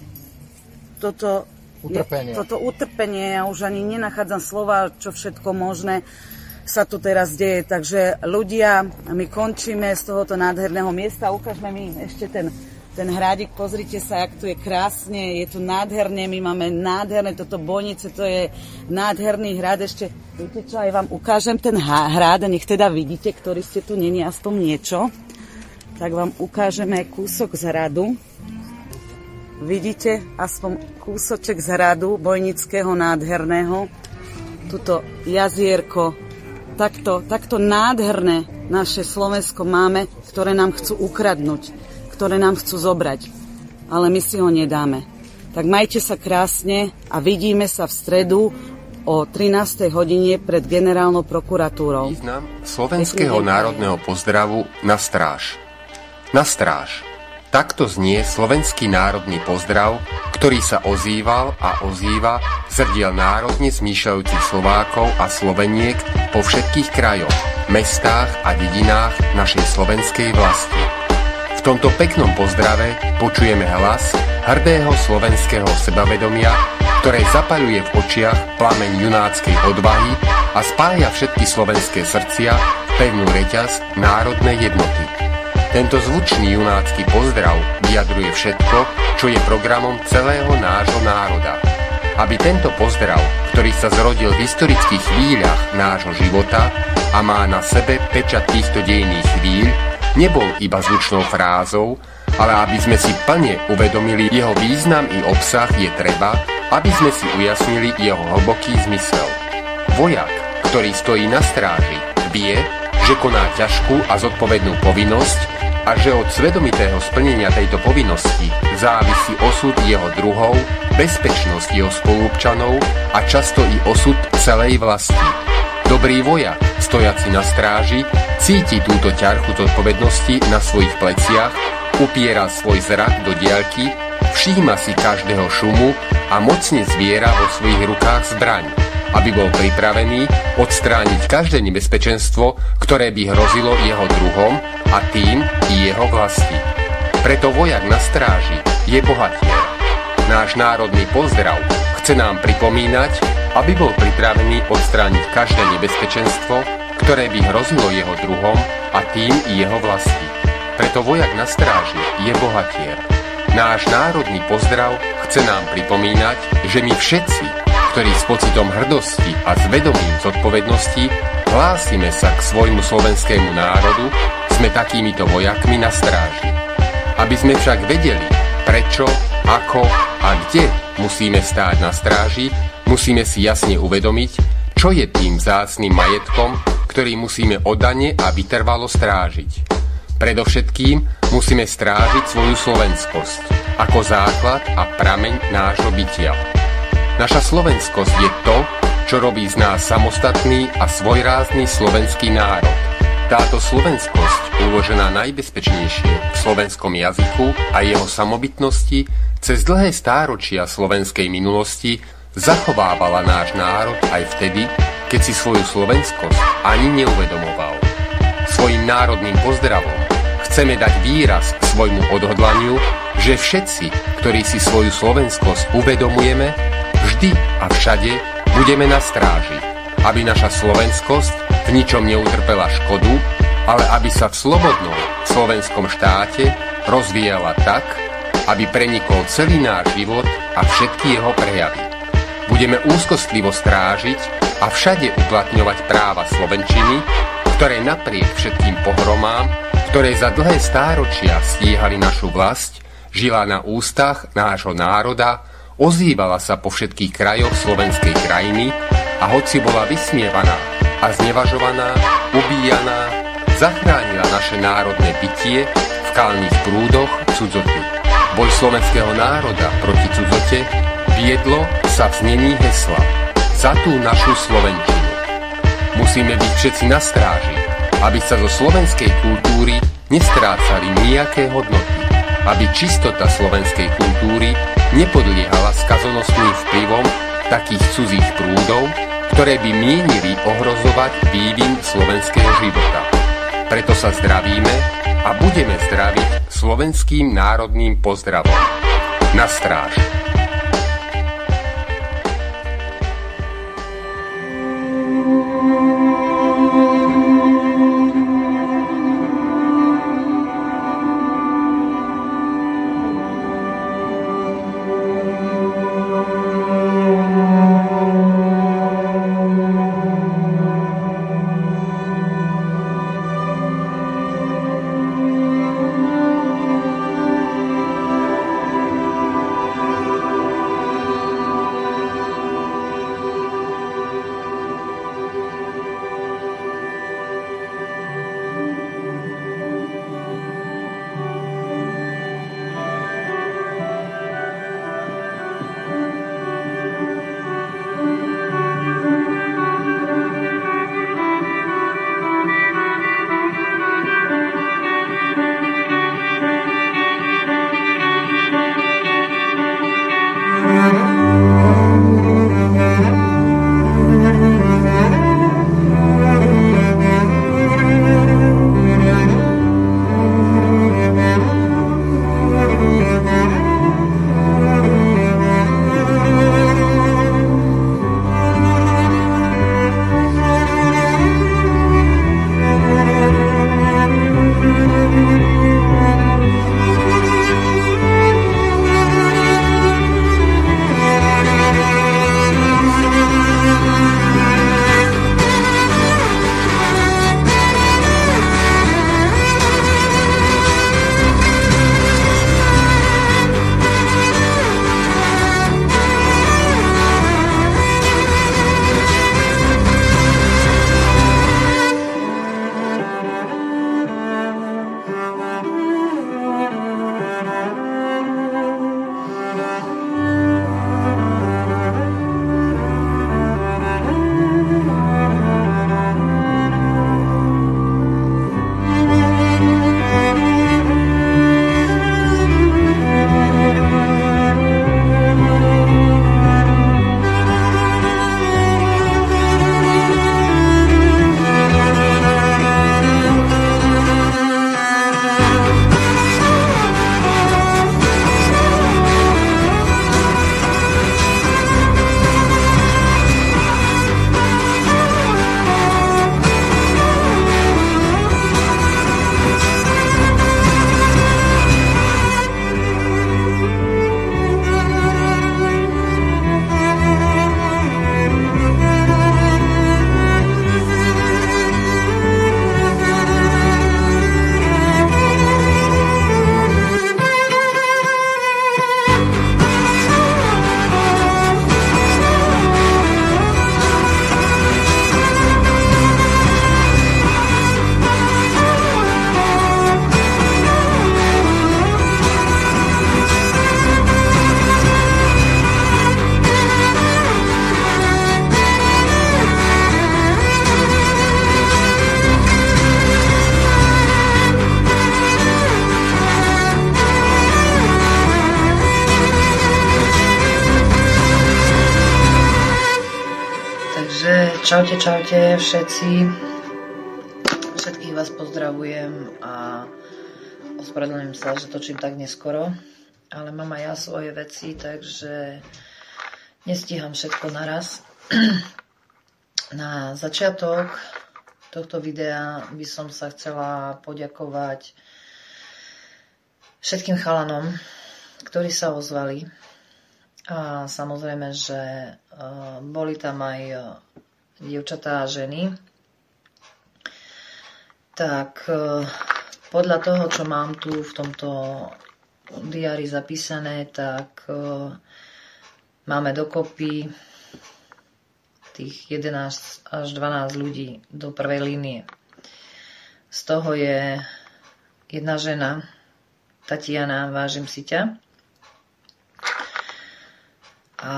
toto utrpenie. Je, toto utrpenie, ja už ani nenachádzam slova, čo všetko možné sa tu teraz deje. Takže ľudia, my končíme z tohoto nádherného miesta, ukážme mi ešte ten Ten hrádik, pozrite sa, jak tu je krásne, je tu nádherné, my máme nádherné, toto Bojnice, to je nádherný hrad, ešte, viete čo, aj vám ukážem ten hrad, nech teda vidíte, ktorí ste tu, není aspoň niečo, tak vám ukážeme kúsok z hradu, vidíte, aspoň kúsoček z hradu Bojnického nádherného, tuto jazierko, takto, takto nádherné naše Slovensko máme, ktoré nám chcú ukradnúť, ktoré nám chcú zobrať, ale my si ho nedáme. Tak majte sa krásne a vidíme sa v stredu o trinástej hodine pred generálnou prokuratúrou. Význam slovenského národného pozdravu na stráž. Na stráž. Takto znie slovenský národný pozdrav, ktorý sa ozýval a ozýva zrdiel národne zmýšľajúcich Slovákov a Sloveniek po všetkých krajoch, mestách a dedinách našej slovenskej vlasti. V tomto peknom pozdrave počujeme hlas hrdého slovenského sebavedomia, ktoré zapaľuje v očiach plameň junáckej odvahy a spája všetky slovenské srdcia v pevnú reťaz národnej jednoty. Tento zvučný junácky pozdrav vyjadruje všetko, čo je programom celého nášho národa. Aby tento pozdrav, ktorý sa zrodil v historických chvíľach nášho života a má na sebe pečať týchto dejných chvíľ, nebol iba zvučnou frázou, ale aby sme si plne uvedomili jeho význam i obsah, je treba, aby sme si ujasnili jeho hlboký zmysel. Vojak, ktorý stojí na stráži, vie, že koná ťažkú a zodpovednú povinnosť a že od svedomitého splnenia tejto povinnosti závisí osud jeho druhov, bezpečnosť jeho spolupčanov a často i osud celej vlasti. Dobrý vojak, stojaci na stráži, cíti túto ťarchu zodpovednosti na svojich pleciach, upiera svoj zrak do diaľky, všíma si každého šumu a mocne zviera vo svojich rukách zbraň, aby bol pripravený odstrániť každé nebezpečenstvo, ktoré by hrozilo jeho druhom a tým i jeho vlasti. Preto vojak na stráži je bohatier. Náš národný pozdrav chce nám pripomínať, aby bol pripravený odstrániť každé nebezpečenstvo, ktoré by hrozilo jeho druhom a tým i jeho vlasti. Preto vojak na stráži je bohatier. Náš národný pozdrav chce nám pripomínať, že my všetci, ktorí s pocitom hrdosti a s vedomím zodpovednosti hlásime sa k svojmu slovenskému národu, sme takýmito vojakmi na stráži. Aby sme však vedeli, prečo, ako a kde musíme stáť na stráži, musíme si jasne uvedomiť, čo je tým vzácnym majetkom, ktorý musíme oddane a vytrvalo strážiť. Predovšetkým musíme strážiť svoju slovenskosť ako základ a prameň nášho bytia. Naša slovenskosť je to, čo robí z nás samostatný a svojrázny slovenský národ. Táto slovenskosť, uložená najbezpečnejšie v slovenskom jazyku a jeho samobytnosti, cez dlhé stáročia slovenskej minulosti zachovávala náš národ aj vtedy, keď si svoju slovenskosť ani neuvedomoval. Svojím národným pozdravom chceme dať výraz k svojmu odhodlaniu, že všetci, ktorí si svoju slovenskosť uvedomujeme, vždy a všade budeme na stráži, aby naša slovenskosť v ničom neutrpela škodu, ale aby sa v slobodnom slovenskom štáte rozvíjala tak, aby prenikol celý náš život a všetky jeho prejavy. Budeme úzkostlivo strážiť a všade uplatňovať práva slovenčiny, ktoré napriek všetkým pohromám, ktoré za dlhé stáročia stíhali našu vlast, žila na ústach nášho národa, ozývala sa po všetkých krajoch slovenskej krajiny a hoci bola vysmievaná a znevažovaná, ubíjaná, zachránila naše národné bytie v kalných prúdoch cudzoty. Boj slovenského národa proti cudzote viedlo sa v znení hesla Za tú našu slovenčinu. Musíme byť všetci na stráži, aby sa zo slovenskej kultúry nestrácali nejaké hodnoty, aby čistota slovenskej kultúry nepodliehala skazonostným vplyvom takých cudzích prúdov, ktoré by mienili ohrozovať vývin slovenského života. Preto sa zdravíme a budeme zdraviť slovenským národným pozdravom. Na stráž! Čaute, čaute všetci. Všetkých vás pozdravujem a ospravedlňujem sa, že točím tak neskoro, ale mám aj ja svoje veci, takže nestíham všetko naraz. Na začiatok tohto videa by som sa chcela poďakovať všetkým chalanom, ktorí sa ozvali. A samozrejme, že boli tam aj dievčatá a ženy. Tak podľa toho, čo mám tu v tomto diári zapísané, tak máme dokopy tých jedenásť až dvanásť ľudí do prvej línie. Z toho je jedna žena, Tatiana, vážim si ťa. A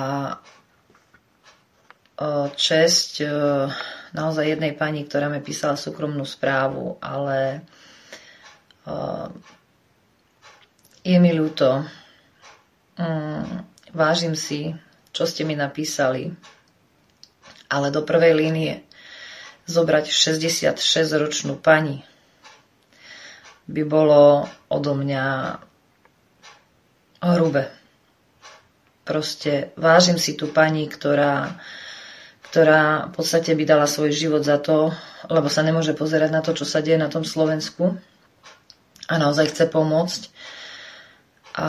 česť naozaj jednej pani, ktorá mi písala súkromnú správu, ale je mi ľúto. Vážim si, čo ste mi napísali, ale do prvej línie zobrať šesťdesiatšesťročnú pani by bolo odo mňa hrubé. Proste vážim si tú pani, ktorá, ktorá v podstate by dala svoj život za to, lebo sa nemôže pozerať na to, čo sa deje na tom Slovensku a naozaj chce pomôcť. A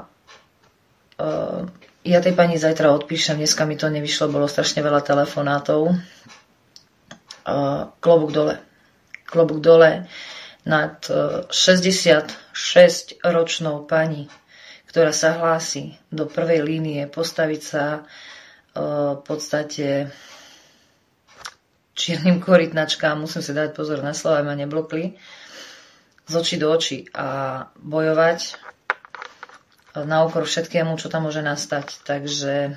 uh, ja tej pani zajtra odpíšem, dneska mi to nevyšlo, bolo strašne veľa telefonátov. Uh, klobúk dole. Klobúk dole nad uh, šesťdesiatšesťročnou pani, ktorá sa hlási do prvej línie, postaviť sa uh, v podstate čiernym korytnačkám, musím si dať pozor na slova, ma neblokli, z očí do očí a bojovať na úkor všetkému, čo tam môže nastať. Takže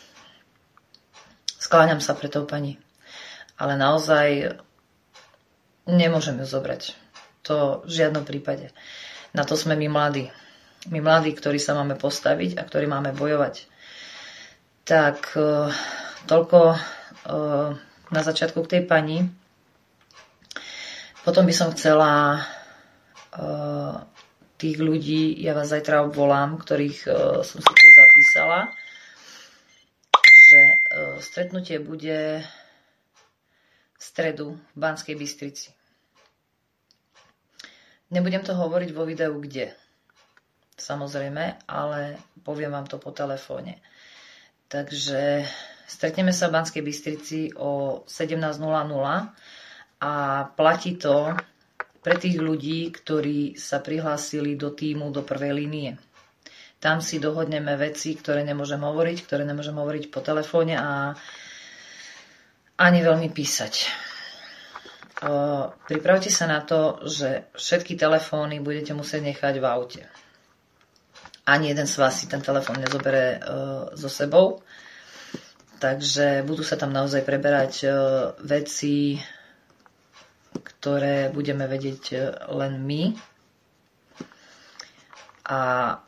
skláňam sa pre tou pani. Ale naozaj nemôžeme zobrať. To v žiadnom prípade. Na to sme my mladí. My mladí, ktorí sa máme postaviť a ktorí máme bojovať. Tak toľko na začiatku k tej pani. Potom by som chcela tých ľudí, ja vás zajtra obvolám, ktorých som si tu zapísala, že stretnutie bude v stredu v Banskej Bystrici. Nebudem to hovoriť vo videu kde, samozrejme, ale poviem vám to po telefóne. Takže stretneme sa v Banskej Bystrici o sedemnásť nula nula a platí to pre tých ľudí, ktorí sa prihlásili do tímu do prvej línie. Tam si dohodneme veci, ktoré nemôžem hovoriť, ktoré nemôžem hovoriť po telefóne a ani veľmi písať. Pripravte sa na to, že všetky telefóny budete musieť nechať v aute. Ani jeden z vás si ten telefón nezobere so sebou. Takže budú sa tam naozaj preberať veci, ktoré budeme vedieť len my. A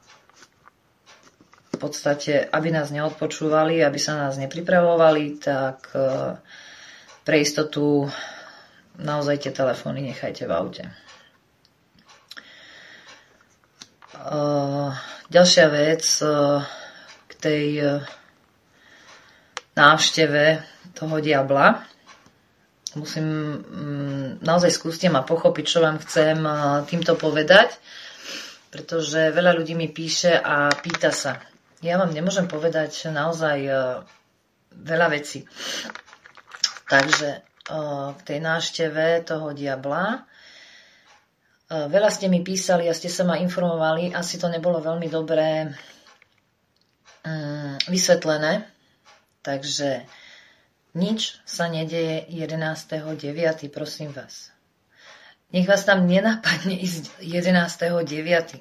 v podstate, aby nás neodpočúvali, aby sa nás nepripravovali, tak pre istotu naozaj tie telefóny nechajte v aute. Ďalšia vec k tej návšteve toho diabla. Musím, naozaj skúste ma pochopiť, čo vám chcem týmto povedať, pretože veľa ľudí mi píše a pýta sa. Ja vám nemôžem povedať naozaj veľa vecí. Takže k tej návšteve toho diabla. Veľa ste mi písali a ste sa ma informovali, asi to nebolo veľmi dobre vysvetlené, takže nič sa nedeje jedenásteho deviateho prosím vás. Nech vás tam nenapadne ísť jedenásteho deviateho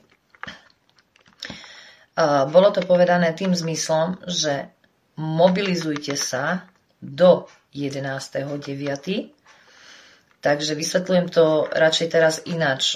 Bolo to povedané tým zmyslom, že mobilizujte sa do jedenásteho deviateho Takže vysvetľujem to radšej teraz ináč.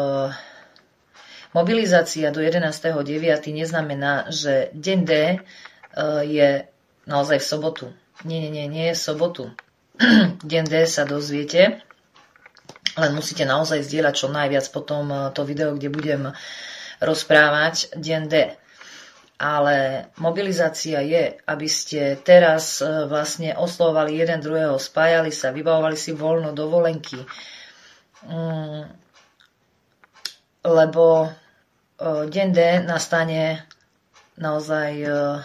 Mobilizácia do jedenásteho deviateho neznamená, že deň D je naozaj v sobotu. Nie, nie, nie, nie je v sobotu. Deň D sa dozviete, len musíte naozaj zdieľať čo najviac potom to video, kde budem rozprávať deň D. Ale mobilizácia je, aby ste teraz vlastne oslovovali jeden druhého, spájali sa, vybavovali si voľno dovolenky. Lebo deň D nastane naozaj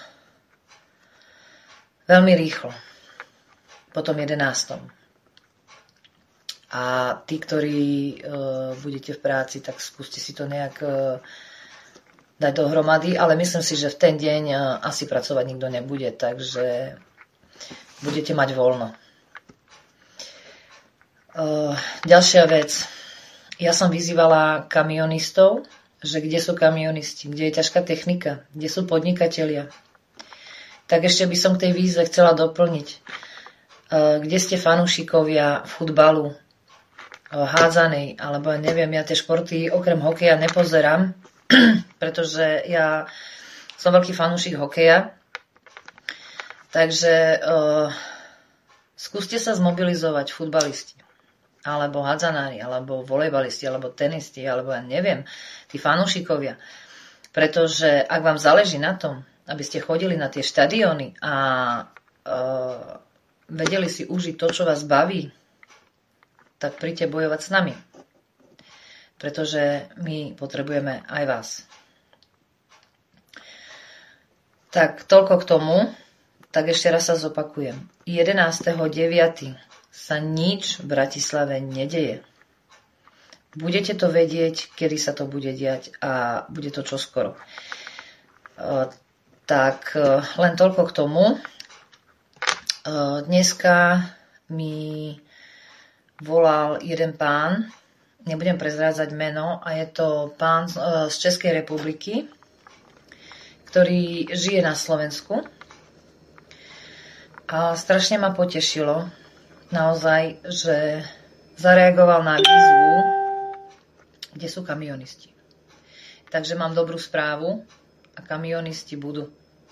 veľmi rýchlo. Potom jedenástom A tí, ktorí budete v práci, tak skúste si to nejak dať dohromady, ale myslím si, že v ten deň asi pracovať nikto nebude, takže budete mať voľno. Ďalšia vec. ja som vyzývala kamionistov, že kde sú kamionisti, kde je ťažká technika, kde sú podnikatelia. Tak ešte by som k tej výzve chcela doplniť. Kde ste fanúšikovia futbalu, hádzanej, alebo neviem, ja tie športy okrem hokeja nepozerám, pretože ja som veľký fanúšik hokeja. Takže uh, skúste sa zmobilizovať, futbalisti, alebo hádzanári, alebo volejbalisti, alebo tenisti, alebo ja neviem, tí fanúšikovia. Pretože ak vám záleží na tom, aby ste chodili na tie štadióny a uh, vedeli si užiť to, čo vás baví, tak príďte bojovať s nami. Pretože my potrebujeme aj vás. Tak toľko k tomu. Tak ešte raz sa zopakujem. jedenásteho deviateho sa nič v Bratislave nedeje. Budete to vedieť, kedy sa to bude diať a bude to čoskoro. E, tak e, len toľko k tomu. E, dneska mi volal jeden pán, nebudem prezrádzať meno, a je to pán e, z Českej republiky, ktorý žije na Slovensku. A strašne ma potešilo naozaj, že zareagoval na výzvu, kde sú kamionisti. Takže mám dobrú správu a kamionisti budú.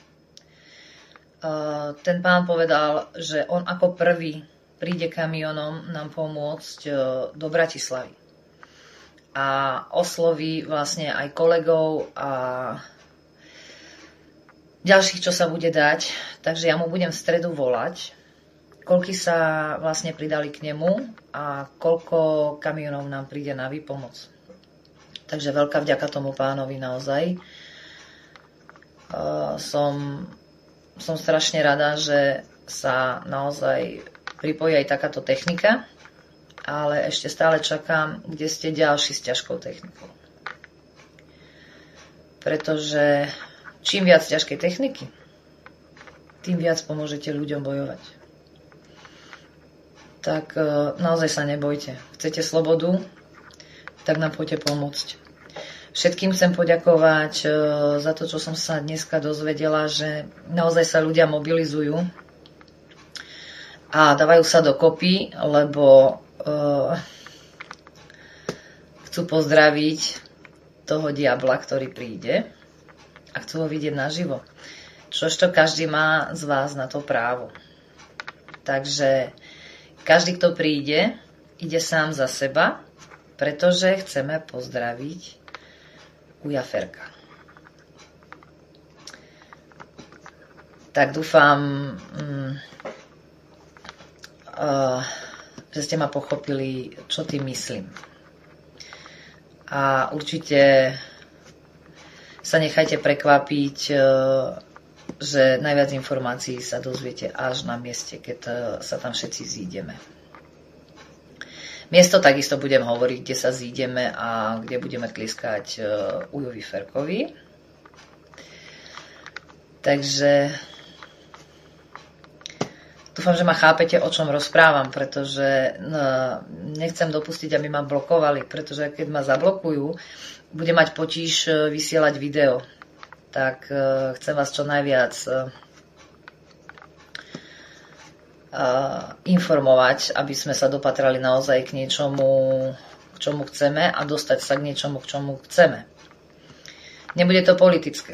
Ten pán povedal, že on ako prvý príde kamionom nám pomôcť do Bratislavy. A osloví vlastne aj kolegov a ďalších, čo sa bude dať. Takže ja mu budem v stredu volať, koľky sa vlastne pridali k nemu a koľko kamionov nám príde na výpomoc. Takže veľká vďaka tomu pánovi naozaj. Uh, som, som strašne rada, že sa naozaj pripojí aj takáto technika, ale ešte stále čakám, kde ste ďalší s ťažkou technikou. Pretože čím viac ťažkej techniky, tým viac pomôžete ľuďom bojovať. Tak naozaj sa nebojte. Chcete slobodu, tak nám poďte pomôcť. Všetkým chcem poďakovať za to, čo som sa dneska dozvedela, že naozaj sa ľudia mobilizujú a dávajú sa dokopy, lebo uh, chcú pozdraviť toho diabla, ktorý príde a chcú ho vidieť naživo. Čož to každý má z vás na to právo. Takže každý, kto príde, ide sám za seba, pretože chceme pozdraviť Uja Ferka. Tak dúfam, mm, uh, že ste ma pochopili, čo tým myslím. A určite sa nechajte prekvapiť, uh, že najviac informácií sa dozviete až na mieste, keď uh, sa tam všetci zídeme. Miesto takisto budem hovoriť, kde sa zídeme a kde budeme tliskať uh, Ujovi Ferkovi. Takže dúfam, že ma chápete, o čom rozprávam, pretože no, nechcem dopustiť, aby ma blokovali, pretože keď ma zablokujú, budem mať potíž vysielať video. Tak uh, chcem vás čo najviac uh, Uh, informovať, aby sme sa dopatrali naozaj k niečomu, k čomu chceme a dostať sa k niečomu, k čomu chceme. Nebude to politické.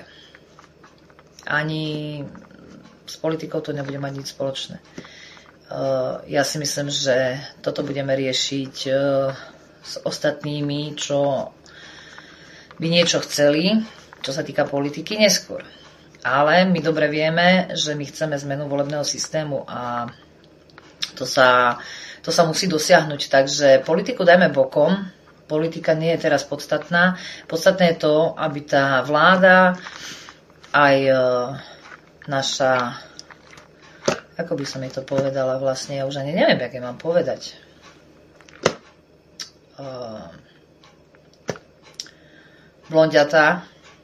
Ani s politikou to nebude mať nič spoločné. Uh, ja si myslím, že toto budeme riešiť uh, s ostatnými, čo by niečo chceli, čo sa týka politiky, neskôr. Ale my dobre vieme, že my chceme zmenu volebného systému a to sa, to sa musí dosiahnuť. Takže politiku dajme bokom. Politika nie je teraz podstatná. Podstatné je to, aby tá vláda aj e, naša, ako by som jej to povedala vlastne, ja už ani neviem, jak je mám povedať. E, blondiatá,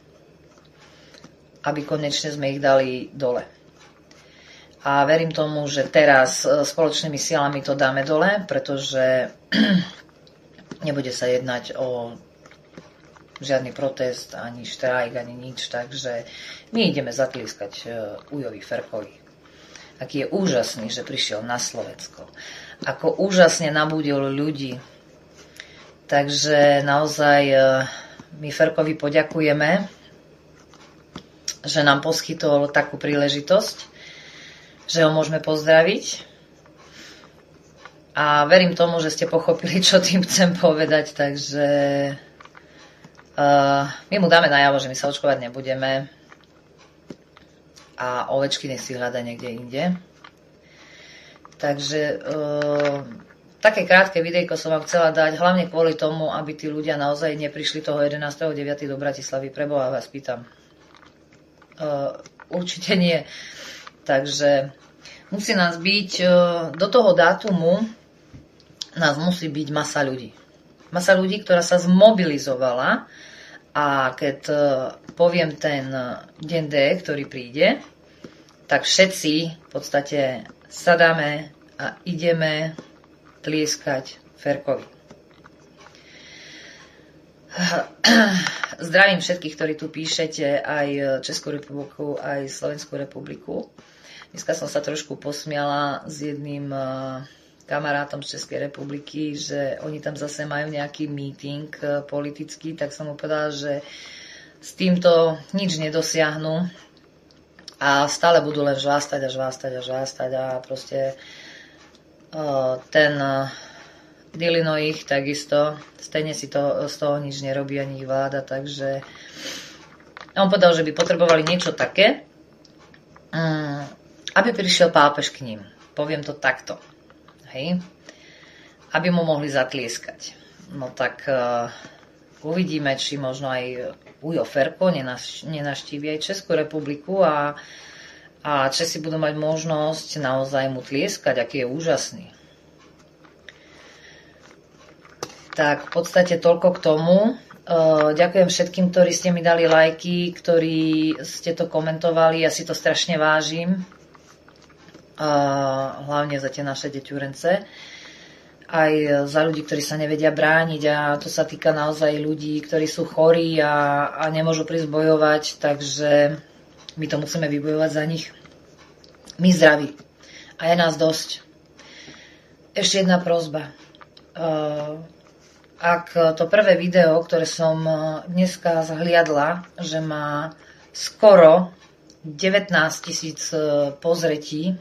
aby konečne sme ich dali dole. A verím tomu, že teraz spoločnými silami to dáme dole, pretože Nebude sa jednať o žiadny protest, ani štrajk, ani nič, takže my ideme zatlieskať Ujovi Ferkovi. Aký je úžasný, že prišiel na Slovensko. Ako úžasne nabudil ľudí. Takže naozaj my Ferkovi poďakujeme, že nám poskytol takú príležitosť, že ho môžeme pozdraviť. A verím tomu, že ste pochopili, čo tým chcem povedať, takže uh, my mu dáme najavo, že my sa očkovať nebudeme a ovečky nech si hľada niekde inde. Takže uh, také krátke videjko som vám chcela dať, hlavne kvôli tomu, aby tí ľudia naozaj neprišli toho jedenásteho deviateho do Bratislavy. Preboha vás pýtam. Uh, určite nie. Takže musí nás byť, uh, do toho dátumu nás musí byť masa ľudí. Masa ľudí, ktorá sa zmobilizovala a keď uh, poviem ten deň D, ktorý príde, tak všetci v podstate sadáme a ideme tlieskať Ferkovi. Zdravím všetkých, ktorí tu píšete, aj Českú republiku, aj Slovenskú republiku. Dneska som sa trošku posmiala s jedným kamarátom z Českej republiky, že oni tam zase majú nejaký meeting politický, tak som mu povedala, že s týmto nič nedosiahnu a stále budú len žvástať a žvástať a žvástať a proste uh, ten uh, Dilino ich takisto, stejne si to, z toho nič nerobí ani ich vláda, takže on povedal, že by potrebovali niečo také, um, aby prišiel pápež k ním. Poviem to takto. Hej? Aby mu mohli zatlieskať. No tak uh, uvidíme, či možno aj Ujo Ferko nenaštívi aj Českú republiku a, a Česi budú mať možnosť naozaj mu tlieskať, aký je úžasný. Tak v podstate toľko k tomu. Uh, ďakujem všetkým, ktorí ste mi dali lajky, ktorí ste to komentovali, ja si to strašne vážim. Uh, hlavne za tie naše deťurence. Aj za ľudí, ktorí sa nevedia brániť a to sa týka naozaj ľudí, ktorí sú chorí a, a nemôžu prísť bojovať, takže my to musíme vybojovať za nich. My zdraví. A je nás dosť. Ešte jedna prosba. Ak to prvé video, ktoré som dneska zhliadla, že má skoro devätnásť tisíc pozretí,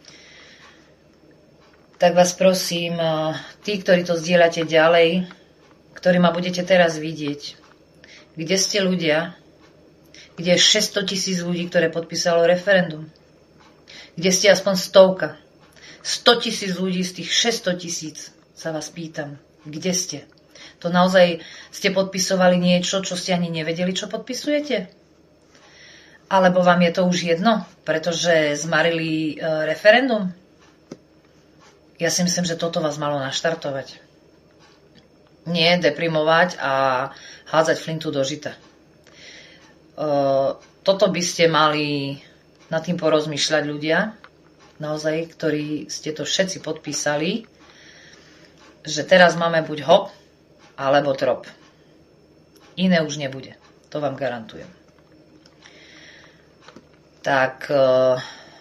tak vás prosím, tí, ktorí to zdieľate ďalej, ktorí ma budete teraz vidieť, kde ste ľudia, kde je šesťsto tisíc ľudí, ktoré podpísalo referendum, kde ste aspoň stovka, sto tisíc ľudí z tých šesťsto tisíc, sa vás pýtam, kde ste? To naozaj ste podpisovali niečo, čo ste ani nevedeli, čo podpisujete? Alebo vám je to už jedno, pretože zmarili uh, referendum? Ja si myslím, že toto vás malo naštartovať. Nie deprimovať a hádzať flintu do žita. Uh, toto by ste mali nad tým porozmýšľať ľudia, naozaj, ktorí ste to všetci podpísali, že teraz máme buď hop, alebo trop. Iné už nebude. To vám garantujem. Tak uh,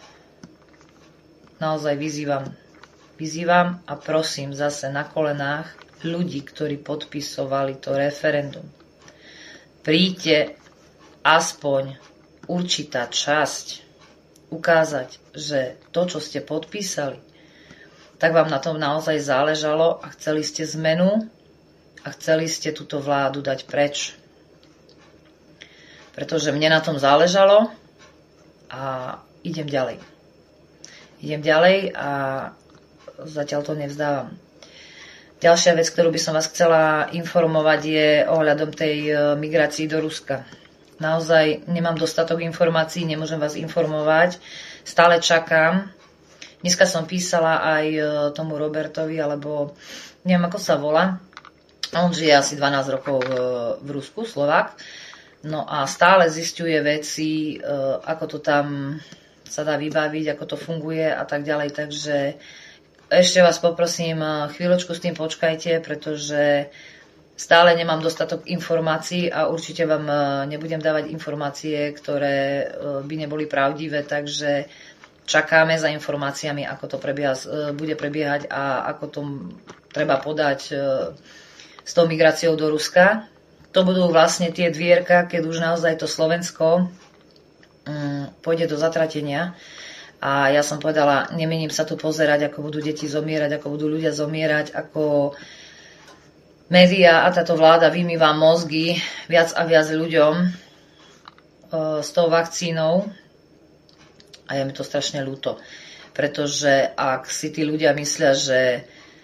naozaj vyzývam Vyzývam a prosím zase na kolenách ľudí, ktorí podpisovali to referendum. Príďte aspoň určitá časť ukázať, že to, čo ste podpísali, tak vám na tom naozaj záležalo a chceli ste zmenu a chceli ste túto vládu dať preč. Pretože mne na tom záležalo a idem ďalej. Idem ďalej a zatiaľ to nevzdávam. Ďalšia vec, ktorú by som vás chcela informovať, je ohľadom tej migrácii do Ruska. Naozaj nemám dostatok informácií, nemôžem vás informovať. Stále čakám. Dneska som písala aj tomu Robertovi, alebo neviem, ako sa volá. On žije asi dvanásť rokov v Rusku, Slovák. No a stále zisťuje veci, ako to tam sa dá vybaviť, ako to funguje a tak ďalej. Takže ešte vás poprosím, chvíľočku s tým počkajte, pretože stále nemám dostatok informácií a určite vám nebudem dávať informácie, ktoré by neboli pravdivé, takže čakáme za informáciami, ako to prebieha, bude prebiehať a ako to treba podať s tou migráciou do Ruska. To budú vlastne tie dvierka, keď už naozaj to Slovensko pôjde do zatratenia. A ja som povedala, nemienim sa tu pozerať, ako budú deti zomierať, ako budú ľudia zomierať, ako média a táto vláda vymýva mozgy viac a viac ľuďom e, s tou vakcínou. A je mi to strašne ľúto. Pretože ak si tí ľudia myslia, že e,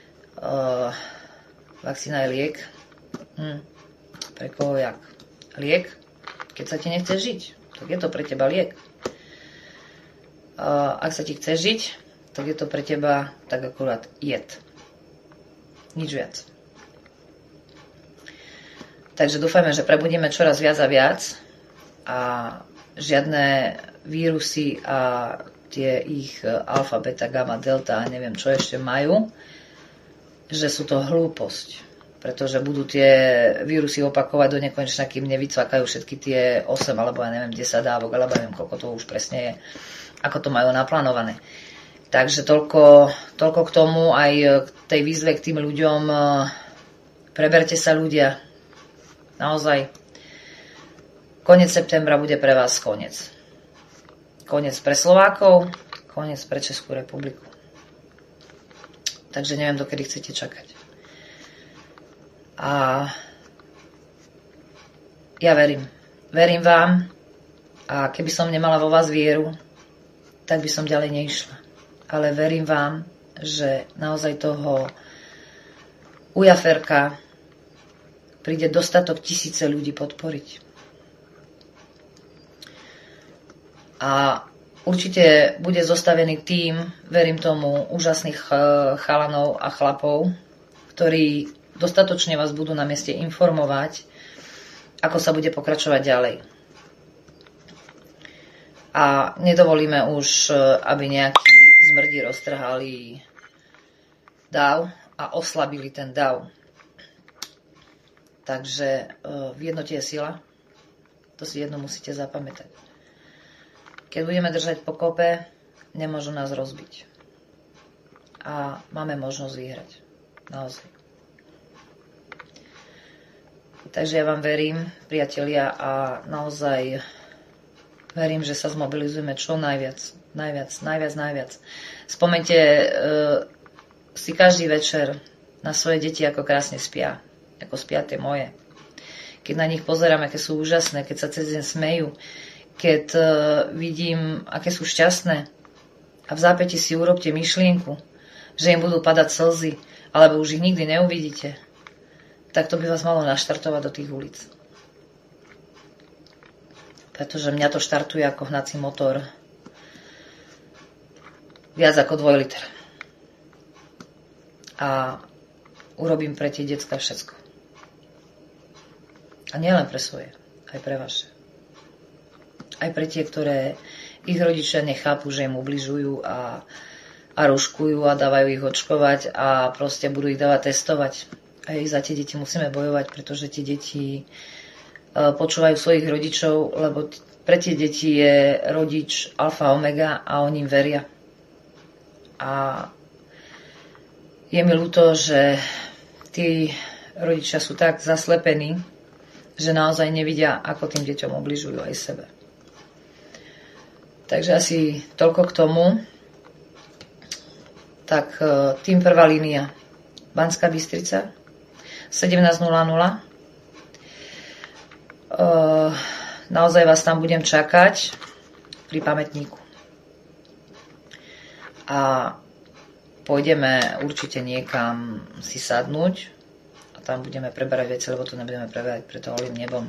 vakcína je liek, hm, pre koho jak? Liek? Keď sa ti nechce žiť, tak je to pre teba liek. Ak sa ti chce žiť, tak je to pre teba tak akurát jed. Nič viac. Takže dúfajme, že prebudíme čoraz viac a viac a žiadne vírusy a tie ich alfa, beta, gamma, delta a neviem čo ešte majú, že sú to hlúposť. Pretože budú tie vírusy opakovať do nekonečna, kým nevycvakajú všetky tie osem alebo ja neviem desať dávok, alebo neviem koľko to už presne je, ako to majú naplánované. Takže toľko, toľko k tomu, aj k tej výzve k tým ľuďom. Preberte sa ľudia. Naozaj. Koniec septembra bude pre vás koniec. Koniec pre Slovákov, koniec pre Českú republiku. Takže neviem, dokedy chcete čakať. A ja verím. Verím vám. A keby som nemala vo vás vieru, tak by som ďalej neišla. Ale verím vám, že naozaj toho ujaferka príde dostatok tisíce ľudí podporiť. A určite bude zostavený tím, verím tomu, úžasných chalanov a chlapov, ktorí dostatočne vás budú na mieste informovať, ako sa bude pokračovať ďalej. A nedovolíme už, aby nejakí zmrdi roztrhali dav a oslabili ten dav. Takže v jednote je sila. To si jedno musíte zapamätať. Keď budeme držať pokope, nemôžu nás rozbiť. A máme možnosť vyhrať. Naozaj. Takže ja vám verím, priatelia, a naozaj verím, že sa zmobilizujeme čo najviac, najviac, najviac, najviac. Spomeňte e, si každý večer na svoje deti, ako krásne spia, ako spia tie moje. Keď na nich pozerám, aké sú úžasné, keď sa cez deň smejú, keď e, vidím, aké sú šťastné a v zápäti si urobte myšlienku, že im budú padať slzy, alebo už ich nikdy neuvidíte, tak to by vás malo naštartovať do tých ulic. Pretože mňa to štartuje ako hnací motor viac ako dvojliter. A urobím pre tie decká všetko. A nielen pre svoje, aj pre vaše. Aj pre tie, ktoré ich rodičia nechápu, že im ubližujú a, a ruškujú a dávajú ich očkovať a proste budú ich dávať testovať. A za tie deti musíme bojovať, pretože tie deti počúvajú svojich rodičov, lebo pre tie deti je rodič alfa omega a oni im veria. A je mi ľúto, že tí rodičia sú tak zaslepení, že naozaj nevidia, ako tým deťom ubližujú aj sebe. Takže asi toľko k tomu. Tak tým prvá línia. Banská Bystrica, sedemnásť nula nula. Uh, naozaj vás tam budem čakať pri pamätníku. A pôjdeme určite niekam si sadnúť a tam budeme preberať veci, lebo to nebudeme preberať pred holým nebom.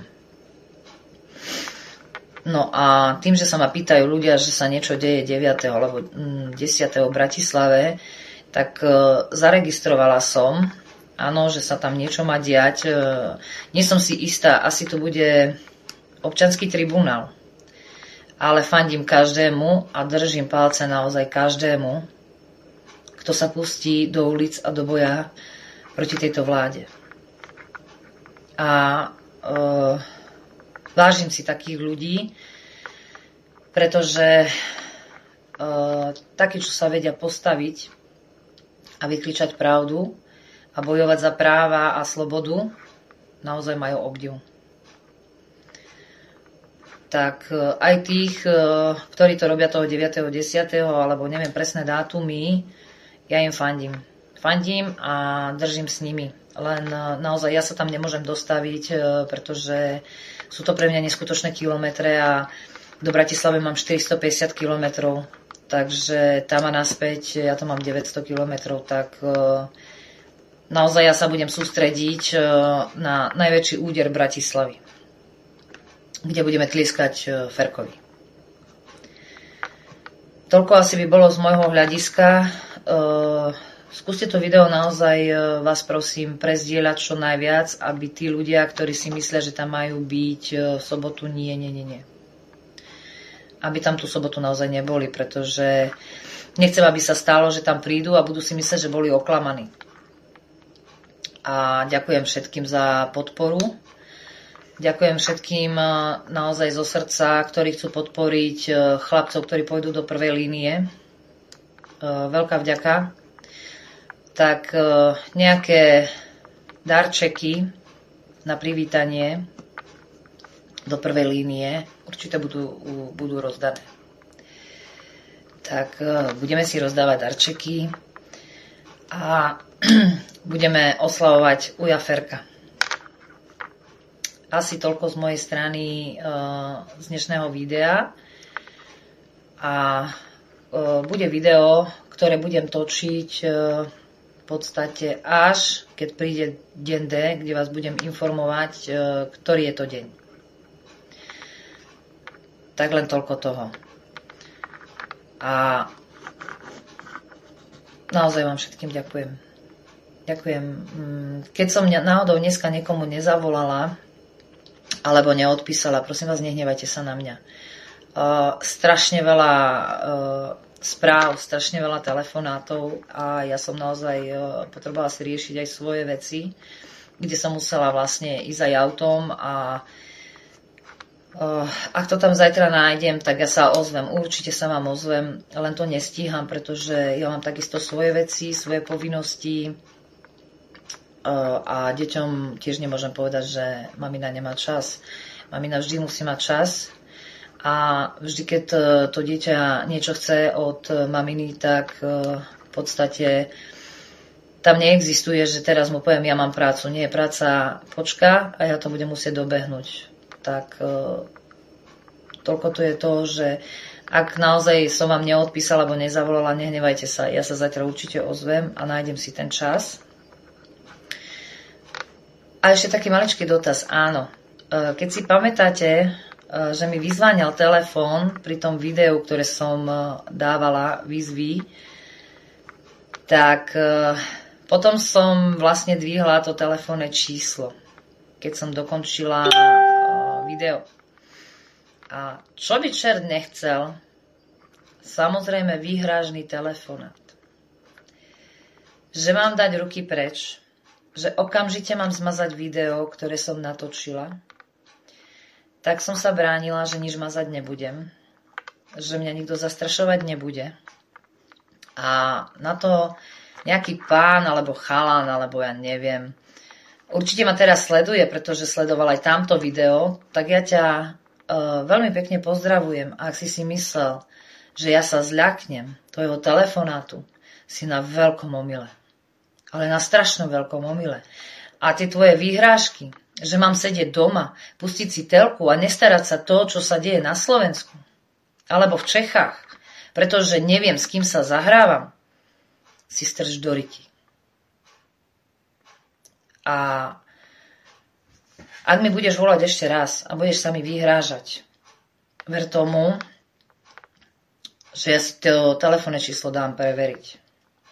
No a tým, že sa ma pýtajú ľudia, že sa niečo deje deviateho alebo desiateho v Bratislave, tak uh, zaregistrovala som, áno, že sa tam niečo má diať. Nie som si istá, asi to bude občiansky tribunál. Ale fandím každému a držím palce naozaj každému, kto kto sa pustí do ulic a do boja proti tejto vláde. A e, vážim si takých ľudí, pretože e, takí, čo sa vedia postaviť a vykričať pravdu a bojovať za práva a slobodu, naozaj majú obdiv. Tak aj tých, ktorí to robia toho deviateho desiateho alebo neviem presné dátumy, ja im fandím. Fandím a držím s nimi. Len naozaj ja sa tam nemôžem dostaviť, pretože sú to pre mňa neskutočné kilometre a do Bratislavy mám štyristopäťdesiat kilometrov. Takže tam a naspäť, ja to mám deväťsto kilometrov, tak naozaj ja sa budem sústrediť na najväčší úder Bratislavy, kde budeme tlieskať Ferkovi. Toľko asi by bolo z môjho hľadiska. Skúste to video naozaj, vás prosím, prezdieľať čo najviac, aby tí ľudia, ktorí si myslia, že tam majú byť v sobotu, nie, nie, nie, nie. Aby tam tú sobotu naozaj neboli, pretože nechcem, aby sa stalo, že tam prídu a budú si myslieť, že boli oklamaní. A ďakujem všetkým za podporu. Ďakujem všetkým naozaj zo srdca, ktorí chcú podporiť chlapcov, ktorí pôjdu do prvej línie. Veľká vďaka. Tak nejaké darčeky na privítanie do prvej línie určite budú, budú rozdané. Tak budeme si rozdávať darčeky a budeme oslavovať Uja Ferka. Asi toľko z mojej strany uh, z dnešného videa. A uh, bude video, ktoré budem točiť uh, v podstate až keď príde deň D, kde vás budem informovať, uh, ktorý je to deň. Tak len toľko toho. A naozaj vám všetkým ďakujem. Ďakujem. Keď som náhodou dneska niekomu nezavolala, alebo neodpísala, prosím vás, nehnevajte sa na mňa. Uh, strašne veľa uh, správ, strašne veľa telefonátov a ja som naozaj uh, potrebovala si riešiť aj svoje veci, kde som musela vlastne ísť aj autom a uh, ak to tam zajtra nájdem, tak ja sa ozvem. Určite sa vám ozvem, len to nestíham, pretože ja mám takisto svoje veci, svoje povinnosti. A deťom tiež nemôžem povedať, že mamina nemá čas. Mamina vždy musí mať čas a vždy, keď to dieťa niečo chce od maminy, tak v podstate tam neexistuje, že teraz mu poviem, ja mám prácu. Nie, práca počká a ja to budem musieť dobehnúť. Tak toľko to je to, že ak naozaj som vám neodpísala alebo nezavolala, nehnevajte sa. Ja sa zatiaľ určite ozvem a nájdem si ten čas. A ešte taký maličký dotaz, áno. Keď si pamätáte, že mi vyzváňal telefón pri tom videu, ktoré som dávala výzvy, tak potom som vlastne dvihla to telefónne číslo, keď som dokončila video. A čo by čert nechcel, samozrejme výhrážný telefonát. Že mám dať ruky preč, že okamžite mám zmazať video, ktoré som natočila, tak som sa bránila, že nič mazať nebudem, že mňa nikto zastrašovať nebude. A na to nejaký pán, alebo chalan, alebo ja neviem, určite ma teraz sleduje, pretože sledoval aj tamto video, tak ja ťa uh, veľmi pekne pozdravujem. Ak si si myslel, že ja sa zľaknem tvojho telefonátu, si na veľkom omyle. Ale na strašnom veľkom omyle. A tie tvoje výhrážky, že mám sedieť doma, pustiť si telku a nestarať sa to, čo sa deje na Slovensku, alebo v Čechách, pretože neviem, s kým sa zahrávam, si strč do ryti. A ak mi budeš volať ešte raz a budeš sa mi vyhrážať, ver tomu, že ja si to telefónne číslo dám preveriť.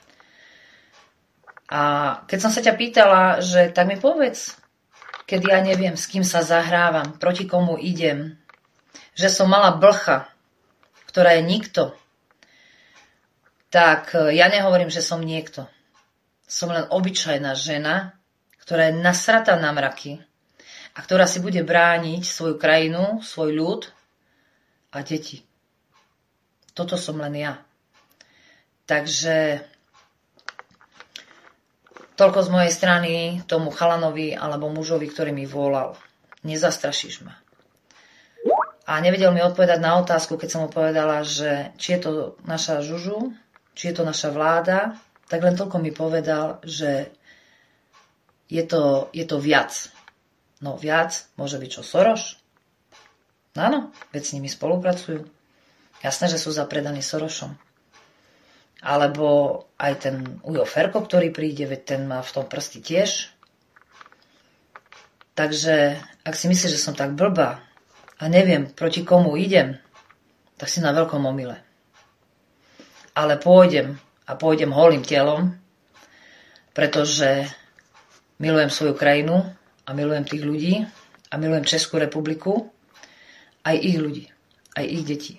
A keď som sa ťa pýtala, že tak mi povedz, keď ja neviem, s kým sa zahrávam, proti komu idem, že som mala blcha, ktorá je nikto, tak ja nehovorím, že som niekto. Som len obyčajná žena, ktorá je nasratá na mraky a ktorá si bude brániť svoju krajinu, svoj ľud a deti. Toto som len ja. Takže toľko z mojej strany tomu chalanovi alebo mužovi, ktorý mi volal. Nezastrašíš ma. A nevedel mi odpovedať na otázku, keď som mu povedala, že či je to naša Žužu, či je to naša vláda, tak len toľko mi povedal, že je to, je to viac. No viac môže byť čo, Soros? Áno, veď s nimi spolupracujú. Jasné, že sú zapredaní Sorošom. Alebo aj ten Ujo Ferko, ktorý príde, veď ten má v tom prsty tiež. Takže ak si myslíš, že som tak blbá a neviem, proti komu idem, tak si na veľkom omyle. Ale pôjdem a pôjdem holým telom, pretože milujem svoju krajinu a milujem tých ľudí a milujem Českú republiku, aj ich ľudí, aj ich detí.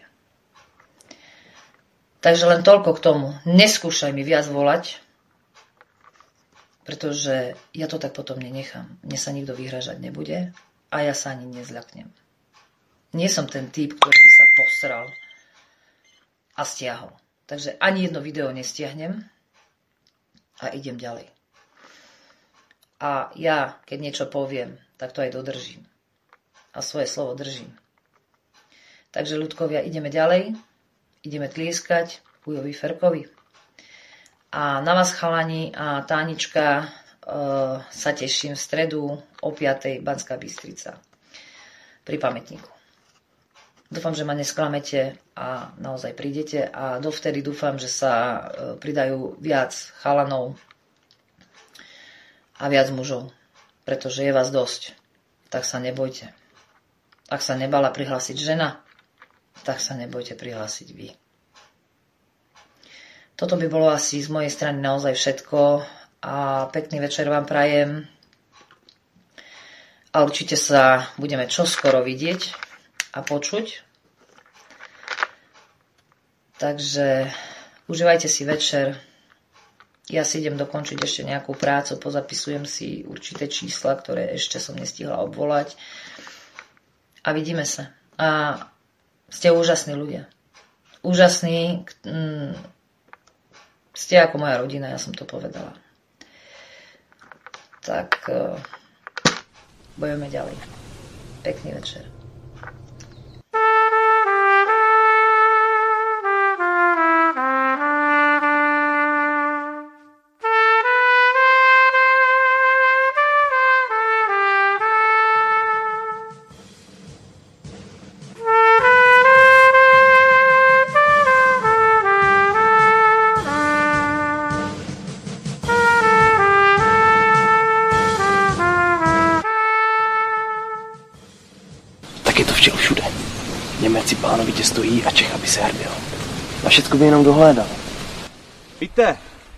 Takže len toľko k tomu. Neskúšaj mi viac volať, pretože ja to tak potom nenechám. Mne sa nikto vyhražať nebude a ja sa ani nezľaknem. Nie som ten typ, ktorý by sa posral a stiahol. Takže ani jedno video nestiahnem a idem ďalej. A ja, keď niečo poviem, tak to aj dodržím. A svoje slovo držím. Takže, ľudkovia, ideme ďalej. Ideme tlieskať Ujovi Ferkovi. A na vás, chalani a Tánička, e, sa teším v stredu o piatej Banská Bystrica pri pamätníku. Dúfam, že ma nesklamete a naozaj prídete a dovtedy dúfam, že sa pridajú viac chalanov a viac mužov, pretože je vás dosť. Tak sa nebojte. Ak sa nebala prihlásiť žena, tak sa nebojte prihlásiť vy. Toto by bolo asi z mojej strany naozaj všetko a pekný večer vám prajem. A určite sa budeme čoskoro vidieť a počuť. Takže užívajte si večer. Ja si idem dokončiť ešte nejakú prácu, pozapisujem si určité čísla, ktoré ešte som nestihla obvolať. A vidíme sa. A ste úžasní ľudia. Úžasní. Ste ako moja rodina, ja som to povedala. Tak bojujeme ďalej. Pekný večer. Pánovitě stojí a Čech, aby se hrdil. A všecko by jenom dohlédal. Víte,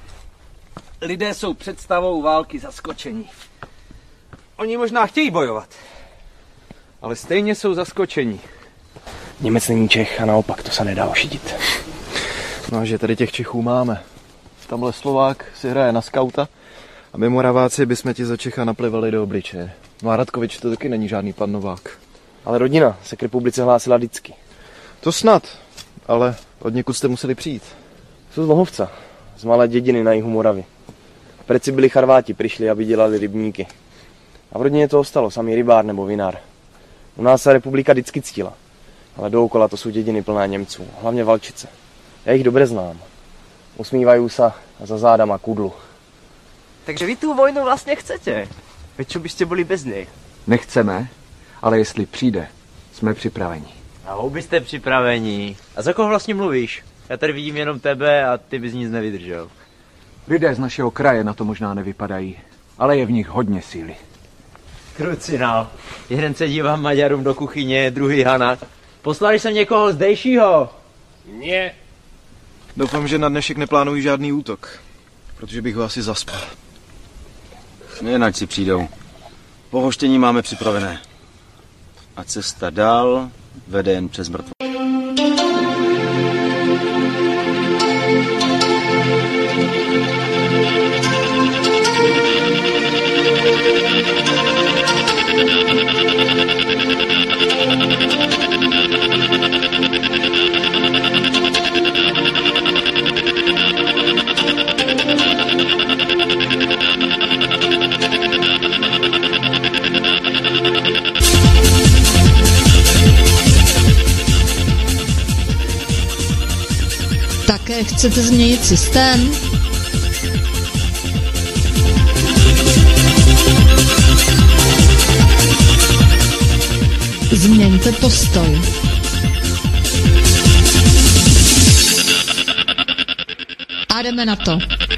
lidé jsou představou války zaskočení. Oni možná chtějí bojovat, ale stejně jsou zaskočení. Němec není Čech a naopak, to se nedá ošidit. No a že tady těch Čechů máme. Tamhle Slovák si hraje na skauta a my Moraváci bychom ti za Čecha naplivali do obličeje. No a Radkovič to taky není žádný pan Novák. Ale rodina se k republice hlásila vždycky. To snad, ale od někud jste museli přijít. Jsou z Lohovca, z malé dědiny na jihu Moravy. Preci byli Charváti, přišli, aby dělali rybníky. A v rodině to ostalo, samý rybár nebo vinár. U nás se republika vždycky ctila, ale dookola to jsou dědiny plné Němců, hlavně Valčice. Já jich dobře znám. Usmívají se a za zádama kudlu. Takže vy tu vojnu vlastně chcete? Veď čo byste byli bez nej? Nechceme, ale jestli přijde, jsme připraveni. A vy byste připraveni. A za koho vlastně mluvíš? Já tady vidím jenom tebe a ty bys nic nevydržel. Lidé z našeho kraje na to možná nevypadají, ale je v nich hodně síly. Krucinál. Jeden se dívá Maďarům do kuchyně, druhý Hana. Poslali jsem někoho zdejšího? Ne. Doufám, že na dnešek neplánují žádný útok, protože bych ho asi zaspal. Nejen si přijdou. Pohoštění máme připravené. A cesta dál vede jen přes mrtvolu. Chcete změnit systém? Změňte postoj. A jdeme na to.